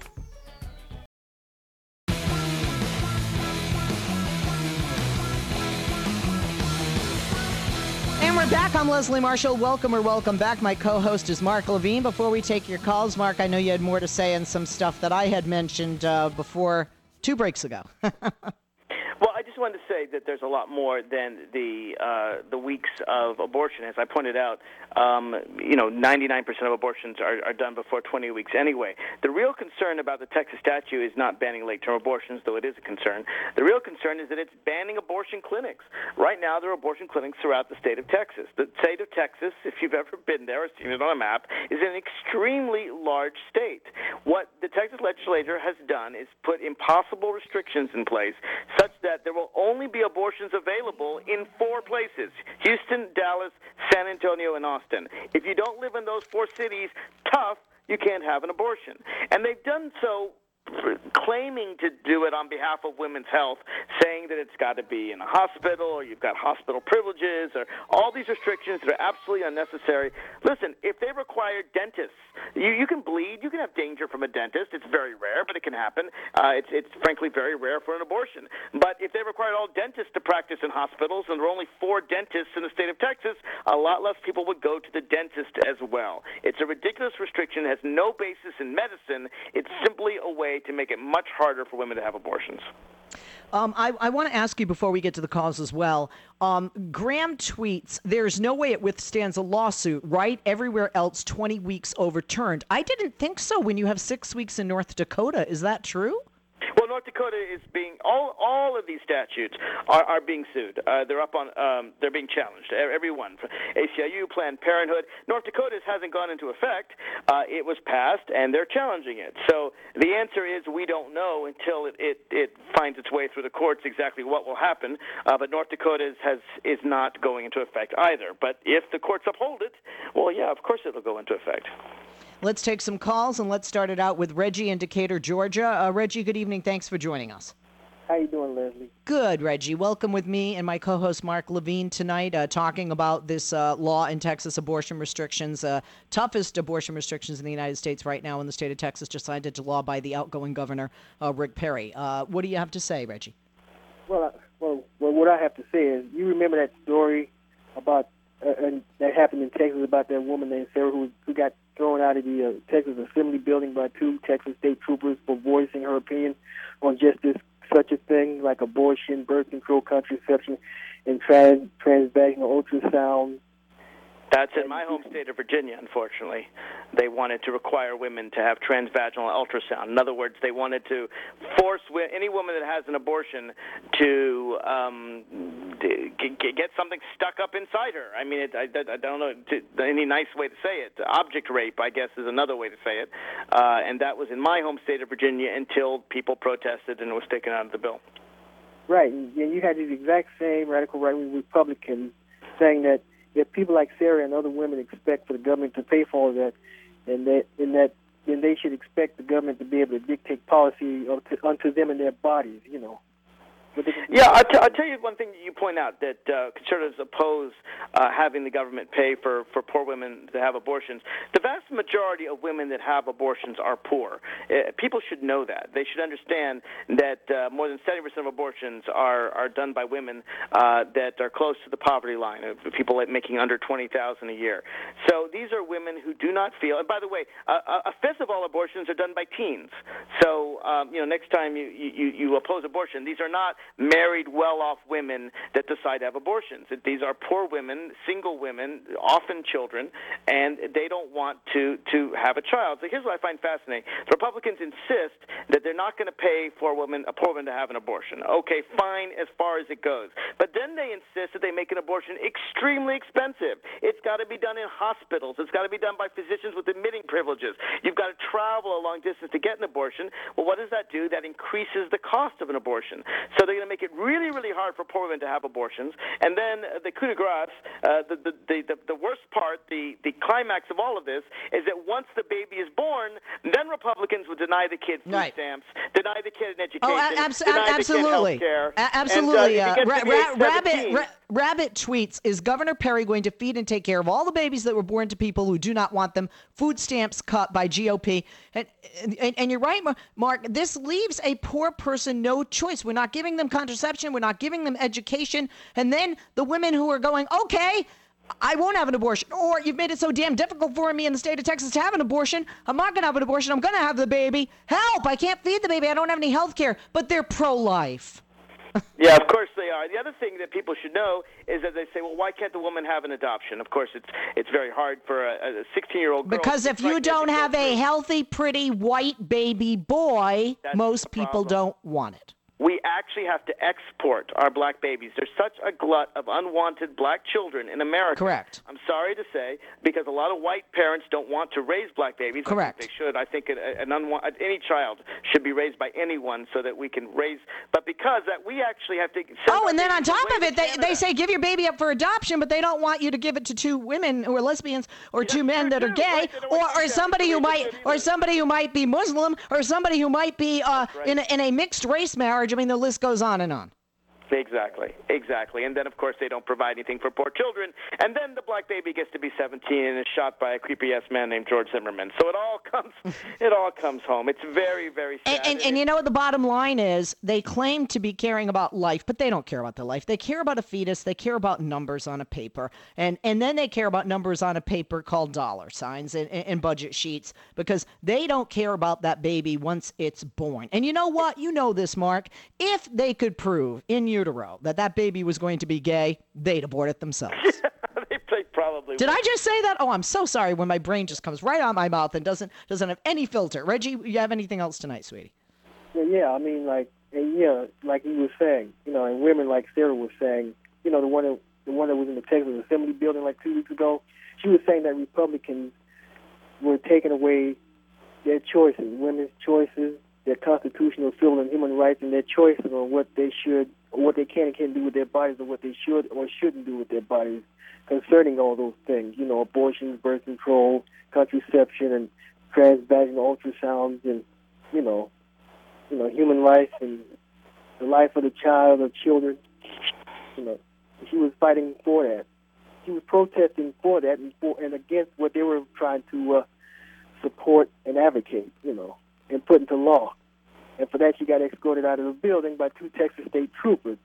And we're back. I'm Leslie Marshall. Welcome or welcome back. My co-host is Mark Levine. Before we take your calls, Mark, I know you had more to say on some stuff that I had mentioned uh, before two breaks ago. Well, I just wanted to say that there's a lot more than the uh, the weeks of abortion. As I pointed out, um, you know, ninety-nine percent of abortions are, are done before twenty weeks anyway. The real concern about the Texas statute is not banning late-term abortions, though it is a concern. The real concern is that it's banning abortion clinics. Right now, there are abortion clinics throughout the state of Texas. The state of Texas, if you've ever been there or seen it on a map, is an extremely large state. What the Texas legislature has done is put impossible restrictions in place such that there will only be abortions available in four places: Houston, Dallas, San Antonio, and Austin. If you don't live in those four cities, tough, you can't have an abortion. And they've done so claiming to do it on behalf of women's health, saying that it's got to be in a hospital or you've got hospital privileges or all these restrictions that are absolutely unnecessary. Listen, if they require dentists, you, you can bleed, you can have danger from a dentist. It's very rare, but it can happen. Uh, it's, it's frankly very rare for an abortion. But if they required all dentists to practice in hospitals, and there are only four dentists in the state of Texas, a lot less people would go to the dentist as well. It's a ridiculous restriction. It has no basis in medicine. It's simply a way to make it much harder for women to have abortions. Um, I, I want to ask you before we get to the calls as well. Um, Graham tweets, there's no way it withstands a lawsuit, right? Everywhere else, twenty weeks overturned. I didn't think so when you have six weeks in North Dakota. Is that true? Well, North Dakota is being all all of these statutes are, are being sued. Uh, they're up on um, they're being challenged. Every one, A C L U, Planned Parenthood. North Dakota's hasn't gone into effect. Uh, it was passed, and they're challenging it. So the answer is we don't know until it it, it finds its way through the courts exactly what will happen. Uh, but North Dakota has is not going into effect either. But if the courts uphold it, well, yeah, of course it'll go into effect. Let's take some calls, and let's start it out with Reggie in Decatur, Georgia. Uh, Reggie, good evening. Thanks for joining us. How you doing, Leslie? Good, Reggie. Welcome with me and my co-host Mark Levine tonight, uh, talking about this uh, law in Texas, abortion restrictions, uh, toughest abortion restrictions in the United States right now in the state of Texas, just signed into law by the outgoing governor, uh, Rick Perry. Uh, what do you have to say, Reggie? Well, I, well, well, what I have to say is, you remember that story about uh, and that happened in Texas about that woman named Sarah who who got thrown out of the uh, Texas Assembly building by two Texas state troopers for voicing her opinion on just this such a thing like abortion, birth control, contraception, and trans transvaginal ultrasound. That's in my home state of Virginia, unfortunately. They wanted to require women to have transvaginal ultrasound. In other words, they wanted to force any woman that has an abortion to um, get something stuck up inside her. I mean, it, I, I don't know any nice way to say it. Object rape, I guess, is another way to say it. Uh, and that was in my home state of Virginia until people protested and it was taken out of the bill. Right, and you had these exact same radical right-wing Republicans saying that if people like Sarah and other women expect for the government to pay for all of that, and that, and that, then they should expect the government to be able to dictate policy unto them and their bodies, you know. Yeah, I'll, t- I'll tell you one thing that you point out, that uh, conservatives oppose uh, having the government pay for, for poor women to have abortions. The vast majority of women that have abortions are poor. Uh, people should know that. They should understand that uh, more than seventy percent of abortions are, are done by women uh, that are close to the poverty line, of people making under twenty thousand dollars a year. So these are women who do not feel, and by the way, uh, a fifth of all abortions are done by teens. So, um, you know, next time you, you, you oppose abortion, these are not married, well-off women that decide to have abortions. These are poor women, single women, often children, and they don't want to, to have a child. So here's what I find fascinating. The Republicans insist that they're not going to pay for a woman, a poor woman to have an abortion. Okay, fine as far as it goes. But then they insist that they make an abortion extremely expensive. It's got to be done in hospitals. It's got to be done by physicians with admitting privileges. You've got to travel a long distance to get an abortion. Well, what does that do? That increases the cost of an abortion. So they're going to make it really, really hard for poor women to have abortions. And then uh, the coup de grace, uh, the, the, the, the worst part, the, the climax of all of this, is that once the baby is born, then Republicans would deny the kid food right. stamps, deny the kid an education, oh, abs- deny absolutely. the kid health care. A- absolutely. And, uh, uh, ra- ra- Rabbit, ra- Rabbit tweets, is Governor Perry going to feed and take care of all the babies that were born to people who do not want them? Food stamps cut by G O P. And, and, and you're right, Mark, this leaves a poor person no choice. We're not giving them contraception. We're not giving them education. And then the women who are going, okay, I won't have an abortion. Or you've made it so damn difficult for me in the state of Texas to have an abortion. I'm not going to have an abortion. I'm going to have the baby. Help! I can't feed the baby. I don't have any health care. But they're pro-life. Yeah, of course they are. The other thing that people should know is that they say, well, why can't the woman have an adoption? Of course, it's it's very hard for a sixteen-year-old girl. Because if you don't have a healthy, pretty, white baby boy, That's most people don't want it. we actually have to export our black babies. There's such a glut of unwanted black children in America. Correct. I'm sorry to say, because a lot of white parents don't want to raise black babies. Correct. I think they should. I think an, an unwa- any child should be raised by anyone so that we can raise. But because that we actually have to. Send Oh, and then on babies top away of to it, they, Canada. they say give your baby up for adoption, but they don't want you to give it to two women who are lesbians or two men that are true. gay, Right, they don't or, want you or to somebody who raise might it or either. somebody who might be Muslim, or somebody who might be uh, right. in a, in a mixed race marriage. I mean, the list goes on and on. Exactly, exactly. And then, of course, they don't provide anything for poor children. And then the black baby gets to be seventeen and is shot by a creepy-ass man named George Zimmerman. So it all comes, it all comes home. It's very, very sad. And, and, and you know what the bottom line is? They claim to be caring about life, but they don't care about the life. They care about a fetus. They care about numbers on a paper. And and then they care about numbers on a paper called dollar signs and, and budget sheets, because they don't care about that baby once it's born. And you know what? You know this, Mark. If they could prove in utero that that baby was going to be gay, they'd abort it themselves. they, they probably Did would. I just say that? Oh, I'm so sorry when my brain just comes right out my mouth and doesn't doesn't have any filter. Reggie, you have anything else tonight, sweetie? Yeah, yeah, I mean, like, and yeah, like he was saying, you know, and women like Sarah was saying, you know, the one that, the one that was in the Texas Assembly building like two weeks ago, she was saying that Republicans were taking away their choices, women's choices, their constitutional, civil, and human rights, and their choices on what they should, or what they can and can't do with their bodies, or what they should or shouldn't do with their bodies concerning all those things. You know, abortion, birth control, contraception, and transvaginal ultrasounds, and you know, you know, human life and the life of the child or children. You know, she was fighting for that. She was protesting for that and for and against what they were trying to uh, support and advocate. You know, and put into law. And for that, she got escorted out of the building by two Texas state troopers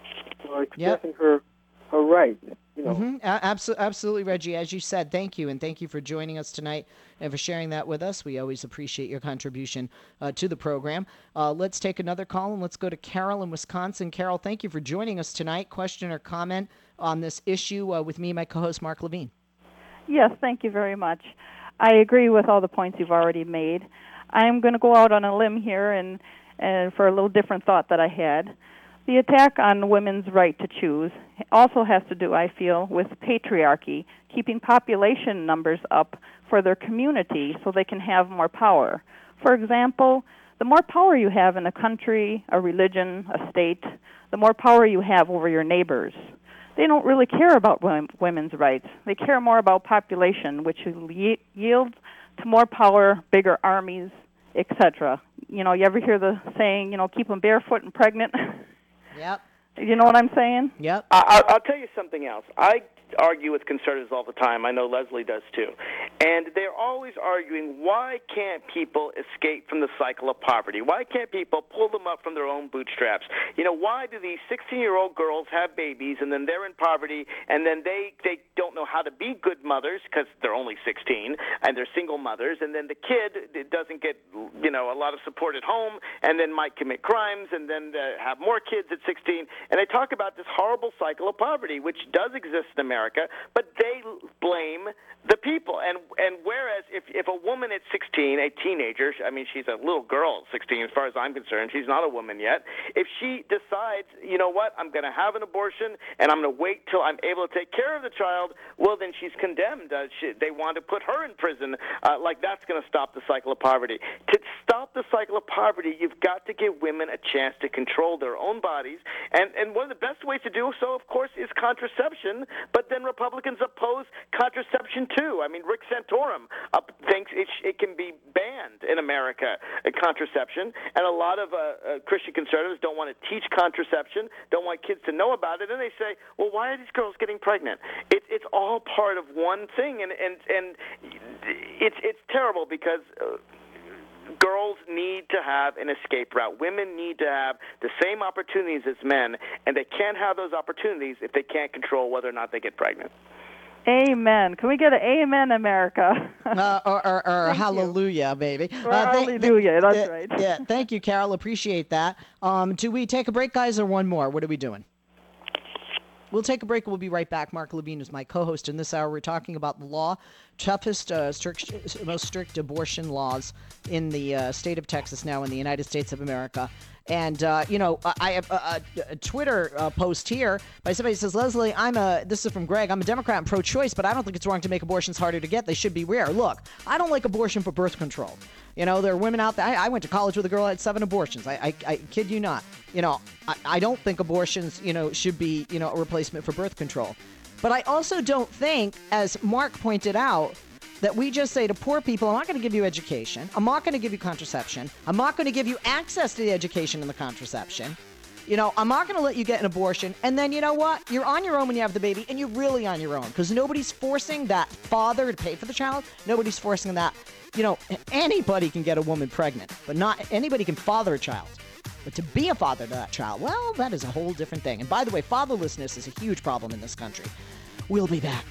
for expressing Yep. her her rights. You know. Mm-hmm. Absolutely, absolutely, Reggie. As you said, thank you, and thank you for joining us tonight and for sharing that with us. We always appreciate your contribution uh, to the program. Uh, let's take another call, and let's go to Carol in Wisconsin. Carol, thank you for joining us tonight. Question or comment on this issue uh, with me, my co-host Mark Levine. Yes, thank you very much. I agree with all the points you've already made. I'm going to go out on a limb here and, and for a little different thought that I had. The attack on women's right to choose also has to do, I feel, with patriarchy, keeping population numbers up for their community so they can have more power. For example, the more power you have in a country, a religion, a state, the more power you have over your neighbors. They don't really care about women's rights. They care more about population, which yields to more power, bigger armies, et cetera. You know, you ever hear the saying, you know, keep them barefoot and pregnant? Yep. You know what I'm saying? Yep. I, I'll tell you something else. I argue with conservatives all the time. I know Leslie does too. And they're always arguing, why can't people escape from the cycle of poverty? Why can't people pull them up from their own bootstraps? You know, why do these sixteen-year-old girls have babies and then they're in poverty and then they, they don't know how to be good mothers because they're only sixteen and they're single mothers, and then the kid doesn't get, you know, a lot of support at home and then might commit crimes and then uh, have more kids at sixteen. And they talk about this horrible cycle of poverty, which does exist in America, but they blame the people. And and whereas if, if a woman at sixteen, a teenager, I mean, she's a little girl at sixteen as far as I'm concerned, she's not a woman yet, if she decides, you know what, I'm going to have an abortion and I'm going to wait till I'm able to take care of the child, well, then she's condemned. Uh, she, they want to put her in prison. Uh, like that's going to stop the cycle of poverty. To stop the cycle of poverty, you've got to give women a chance to control their own bodies. And, and one of the best ways to do so, of course, is contraception, but then Republicans oppose contraception too. I mean, Rick Santorum uh, thinks it, sh- it can be banned in America, uh, contraception, and a lot of uh, uh, Christian conservatives don't want to teach contraception, don't want kids to know about it, and they say, well, why are these girls getting pregnant? It, it's all part of one thing, and, and, and it's, it's terrible because uh, girls need to have an escape route. Women need to have the same opportunities as men, and they can't have those opportunities if they can't control whether or not they get pregnant. Amen. Can we get an amen, America? uh, or or, or hallelujah, baby. Or Uh, th- hallelujah, that's th- right. Yeah, thank you, Carol. Appreciate that. Um, do we take a break, guys, or one more? What are we doing? We'll take a break. We'll be right back. Mark Levine is my co-host. In this hour, we're talking about the law toughest, uh, strict, most strict abortion laws in the uh, state of Texas now in the United States of America. And, uh, you know, I have a, a, a Twitter uh, post here by somebody who says, Leslie, I'm a, this is from Greg, I'm a Democrat and pro-choice, but I don't think it's wrong to make abortions harder to get. They should be rare. Look, I don't like abortion for birth control. You know, there are women out there. I, I went to college with a girl who had seven abortions. I, I, I kid you not. You know, I, I don't think abortions, you know, should be, you know, a replacement for birth control. But I also don't think, as Mark pointed out, that we just say to poor people, I'm not going to give you education. I'm not going to give you contraception. I'm not going to give you access to the education and the contraception. You know, I'm not going to let you get an abortion. And then, you know what? You're on your own when you have the baby, and you're really on your own because nobody's forcing that father to pay for the child. Nobody's forcing that. You know, anybody can get a woman pregnant, but not anybody can father a child. But to be a father to that child, well, that is a whole different thing. And by the way, fatherlessness is a huge problem in this country. We'll be back.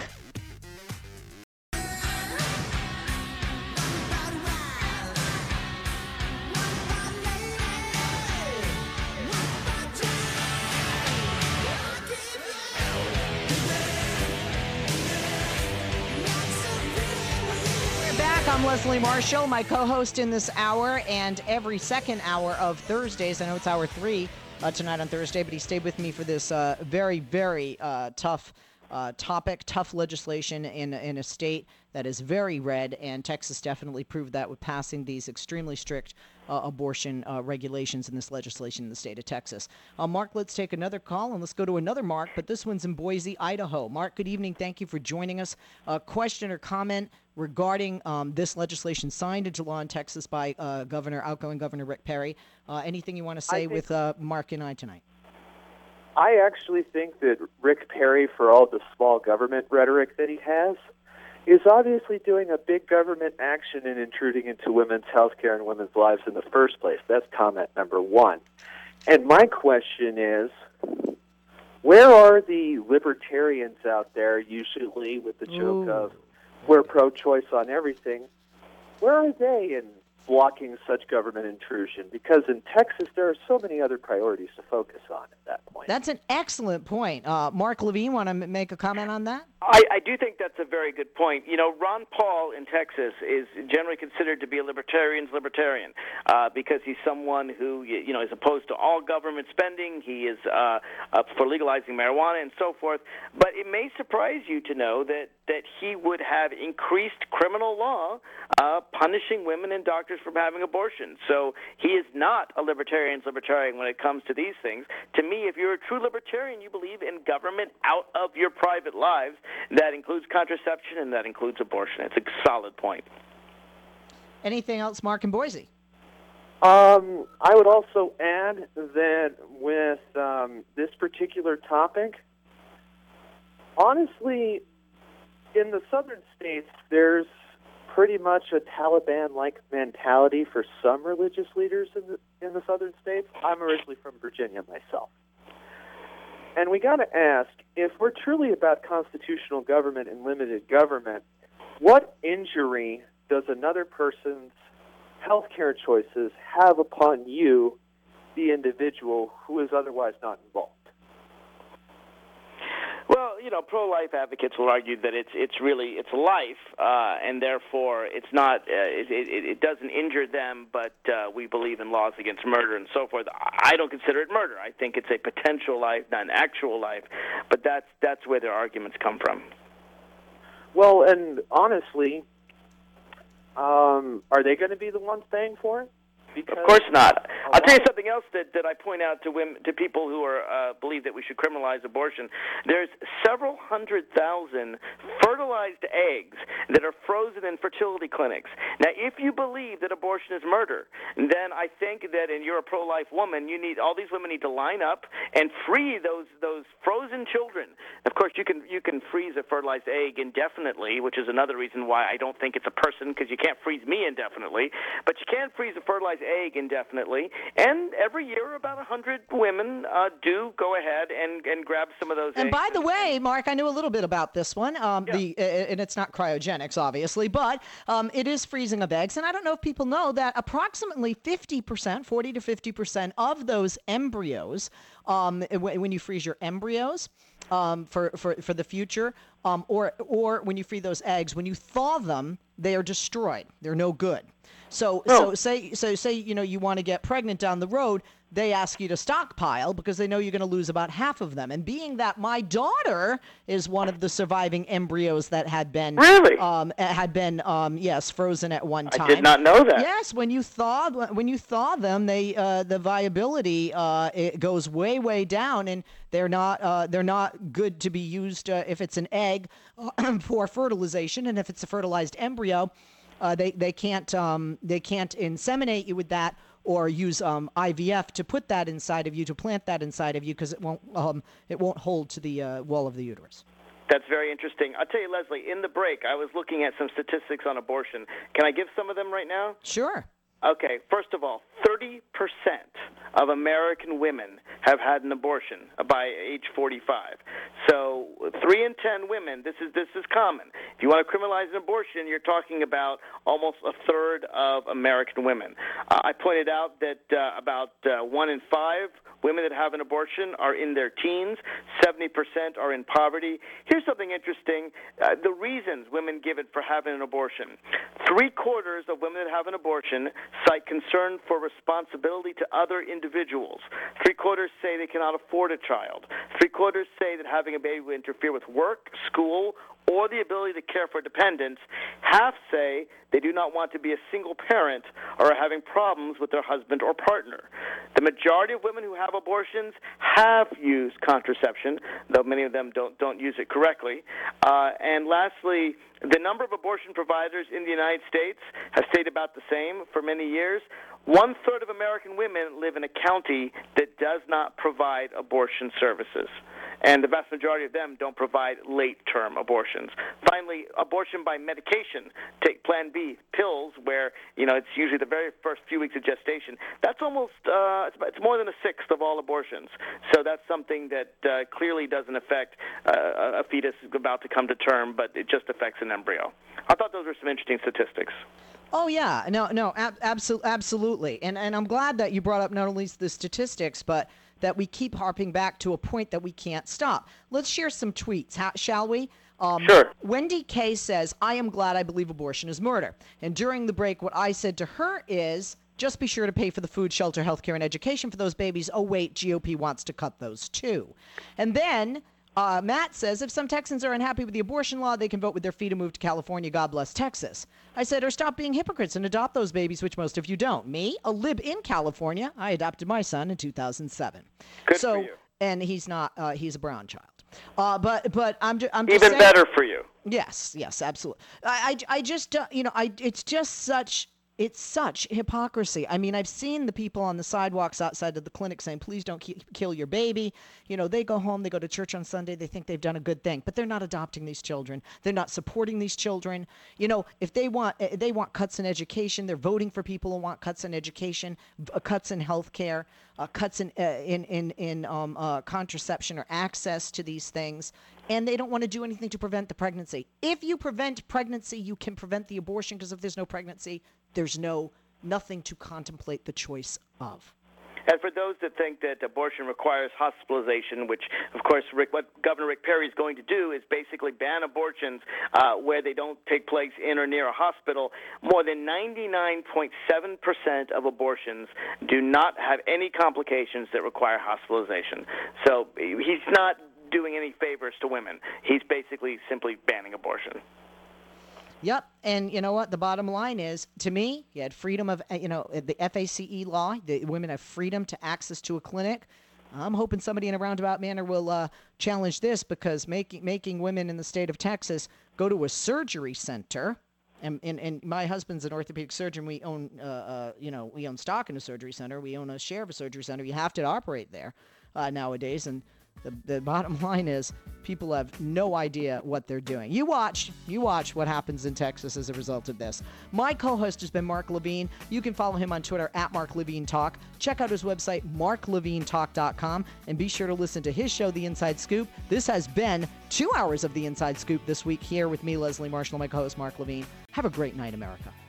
I'm Leslie Marshall, my co-host in this hour and every second hour of Thursdays. I know it's hour three uh, tonight on Thursday, but he stayed with me for this uh, very, very uh, tough uh, topic, tough legislation in, in a state that is very red, and Texas definitely proved that with passing these extremely strict uh, abortion uh, regulations in this legislation in the state of Texas. Uh, Mark, let's take another call, and let's go to another Mark, but this one's in Boise, Idaho. Mark, good evening. Thank you for joining us. Uh, question or comment regarding um, this legislation signed into law in Texas by uh, Governor, outgoing Governor Rick Perry. Uh, anything you want to say with uh, Mark and I tonight? I actually think that Rick Perry, for all the small government rhetoric that he has, is obviously doing a big government action and intruding into women's health care and women's lives in the first place. That's comment number one. And my question is, where are the libertarians out there, usually with the joke Ooh. of, we're pro-choice on everything? Where are they in blocking such government intrusion? Because in Texas, there are so many other priorities to focus on at that point. That's an excellent point. Uh, Mark Levine, want to m- make a comment on that? I, I do think that's a very good point. You know, Ron Paul in Texas is generally considered to be a libertarian's libertarian uh, because he's someone who, you know, is opposed to all government spending. He is uh, uh, for legalizing marijuana and so forth. But it may surprise you to know that, that he would have increased criminal law uh, punishing women and doctors from having abortions. So he is not a libertarian's libertarian when it comes to these things. To me, if you're a true libertarian, you believe in government out of your private lives. That includes contraception and that includes abortion. It's a solid point. Anything else, Mark and Boise? Um, I would also add that with um, this particular topic, honestly, in the southern states, there's pretty much a Taliban-like mentality for some religious leaders in the, in the southern states. I'm originally from Virginia myself. And we got to ask, if we're truly about constitutional government and limited government, what injury does another person's health care choices have upon you, the individual, who is otherwise not involved? Well, you know, pro-life advocates will argue that it's it's really it's life, uh, and therefore it's not uh, it, it, it doesn't injure them. But uh, we believe in laws against murder and so forth. I don't consider it murder. I think it's a potential life, not an actual life. But that's that's where their arguments come from. Well, and honestly, um, are they going to be the ones paying for it? Because of course not. I'll tell you something else that, that I point out to women, to people who are uh, believe that we should criminalize abortion. There's several hundred thousand fertilized eggs that are frozen in fertility clinics. Now, if you believe that abortion is murder, then I think that, and you're a pro-life woman, you need all these women need to line up and free those those frozen children. Of course, you can you can freeze a fertilized egg indefinitely, which is another reason why I don't think it's a person, because you can't freeze me indefinitely. But you can freeze a fertilized egg indefinitely, And every year, about one hundred women uh, do go ahead and, and grab some of those And eggs. by the way, Mark, I knew a little bit about this one. Um, Yeah. the uh, and it's not cryogenics, obviously, but um, it is freezing of eggs. And I don't know if people know that approximately fifty percent, forty to fifty percent of those embryos, um, w- when you freeze your embryos um, for, for, for the future, um, or or when you freeze those eggs, when you thaw them, they are destroyed. They're no good. So Oh. so say so say you know you want to get pregnant down the road, they ask you to stockpile because they know you're going to lose about half of them. And being that my daughter is one of the surviving embryos that had been Really? um had been um yes frozen at one time. I did not know that. Yes, when you thaw when you thaw them, they uh, the viability uh, it goes way way down, and they're not uh, they're not good to be used uh, if it's an egg for fertilization, and if it's a fertilized embryo, uh, they they can't um, they can't inseminate you with that or use um, I V F to put that inside of you, to plant that inside of you, because it won't um, it won't hold to the uh, wall of the uterus. That's very interesting. I'll tell you, Leslie, in the break, I was looking at some statistics on abortion. Can I give some of them right now? Sure. Okay, first of all, thirty percent of American women have had an abortion by age forty-five. So three in ten women, this is this is common. If you want to criminalize an abortion, you're talking about almost a third of American women. Uh, I pointed out that uh, about uh, one in five women that have an abortion are in their teens. seventy percent are in poverty. Here's something interesting. Uh, the reasons women give it for having an abortion. Three quarters of women that have an abortion cite concern for responsibility to other individuals. Three quarters say they cannot afford a child. Three quarters say that having a baby will interfere with work, school, or the ability to care for dependents. Half say they do not want to be a single parent or are having problems with their husband or partner. The majority of women who have abortions have used contraception, though many of them don't don't use it correctly. Uh, and lastly, the number of abortion providers in the United States has stayed about the same for many years. One-third of American women live in a county that does not provide abortion services, and the vast majority of them don't provide late-term abortions. Finally, abortion by medication, take Plan B, pills, where you know it's usually the very first few weeks of gestation. That's almost uh, it's, about, it's more than a sixth of all abortions. So that's something that uh, clearly doesn't affect uh, a fetus about to come to term, but it just affects an embryo. I thought those were some interesting statistics. Oh yeah, no, no, ab- absolutely, absolutely, and and I'm glad that you brought up not only the statistics, but that we keep harping back to a point that we can't stop. Let's share some tweets, ha- shall we? Um, Sure. Wendy K says, "I am glad I believe abortion is murder." And during the break, what I said to her is, "Just be sure to pay for the food, shelter, health care, and education for those babies." Oh wait, G O P wants to cut those too. And then Uh, Matt says, if some Texans are unhappy with the abortion law, they can vote with their feet and move to California. God bless Texas. I said, or stop being hypocrites and adopt those babies, which most of you don't. Me, a lib in California, I adopted my son in two thousand seven. Good so, for you. And he's not, uh, he's a brown child. Uh, but but I'm, ju- I'm just Even saying, better for you. Yes, yes, absolutely. I, I, I just, uh, you know, I, it's just such, it's such hypocrisy. I mean, I've seen the people on the sidewalks outside of the clinic saying, please don't ki- kill your baby. You know, they go home, they go to church on Sunday, they think they've done a good thing, but they're not adopting these children. They're not supporting these children. You know, if they want, eh, they want cuts in education, they're voting for people who want cuts in education, uh, cuts in health care, uh, cuts in, uh, in, in, in um, uh, contraception or access to these things. And they don't want to do anything to prevent the pregnancy. If you prevent pregnancy, you can prevent the abortion, because if there's no pregnancy, there's no nothing to contemplate the choice of. And for those that think that abortion requires hospitalization, which, of course, Rick, what Governor Rick Perry is going to do is basically ban abortions uh, where they don't take place in or near a hospital. More than ninety-nine point seven percent of abortions do not have any complications that require hospitalization. So he's not doing any favors to women. He's basically simply banning abortion. Yep, and you know what? The bottom line is, to me, you had freedom of, you know, the F A C E law. The women have freedom to access to a clinic. I'm hoping somebody in a roundabout manner will uh, challenge this, because making making women in the state of Texas go to a surgery center. And, and, and my husband's an orthopedic surgeon. We own, uh, uh, you know, we own stock in a surgery center. We own a share of a surgery center. You have to operate there uh, nowadays, and The, the bottom line is people have no idea what they're doing. You watch, you watch what happens in Texas as a result of this. My co-host has been Mark Levine. You can follow him on Twitter at Mark Levine Talk. Check out his website, mark levine talk dot com, and be sure to listen to his show, The Inside Scoop. This has been two hours of The Inside Scoop this week here with me, Leslie Marshall, my co-host, Mark Levine. Have a great night, America.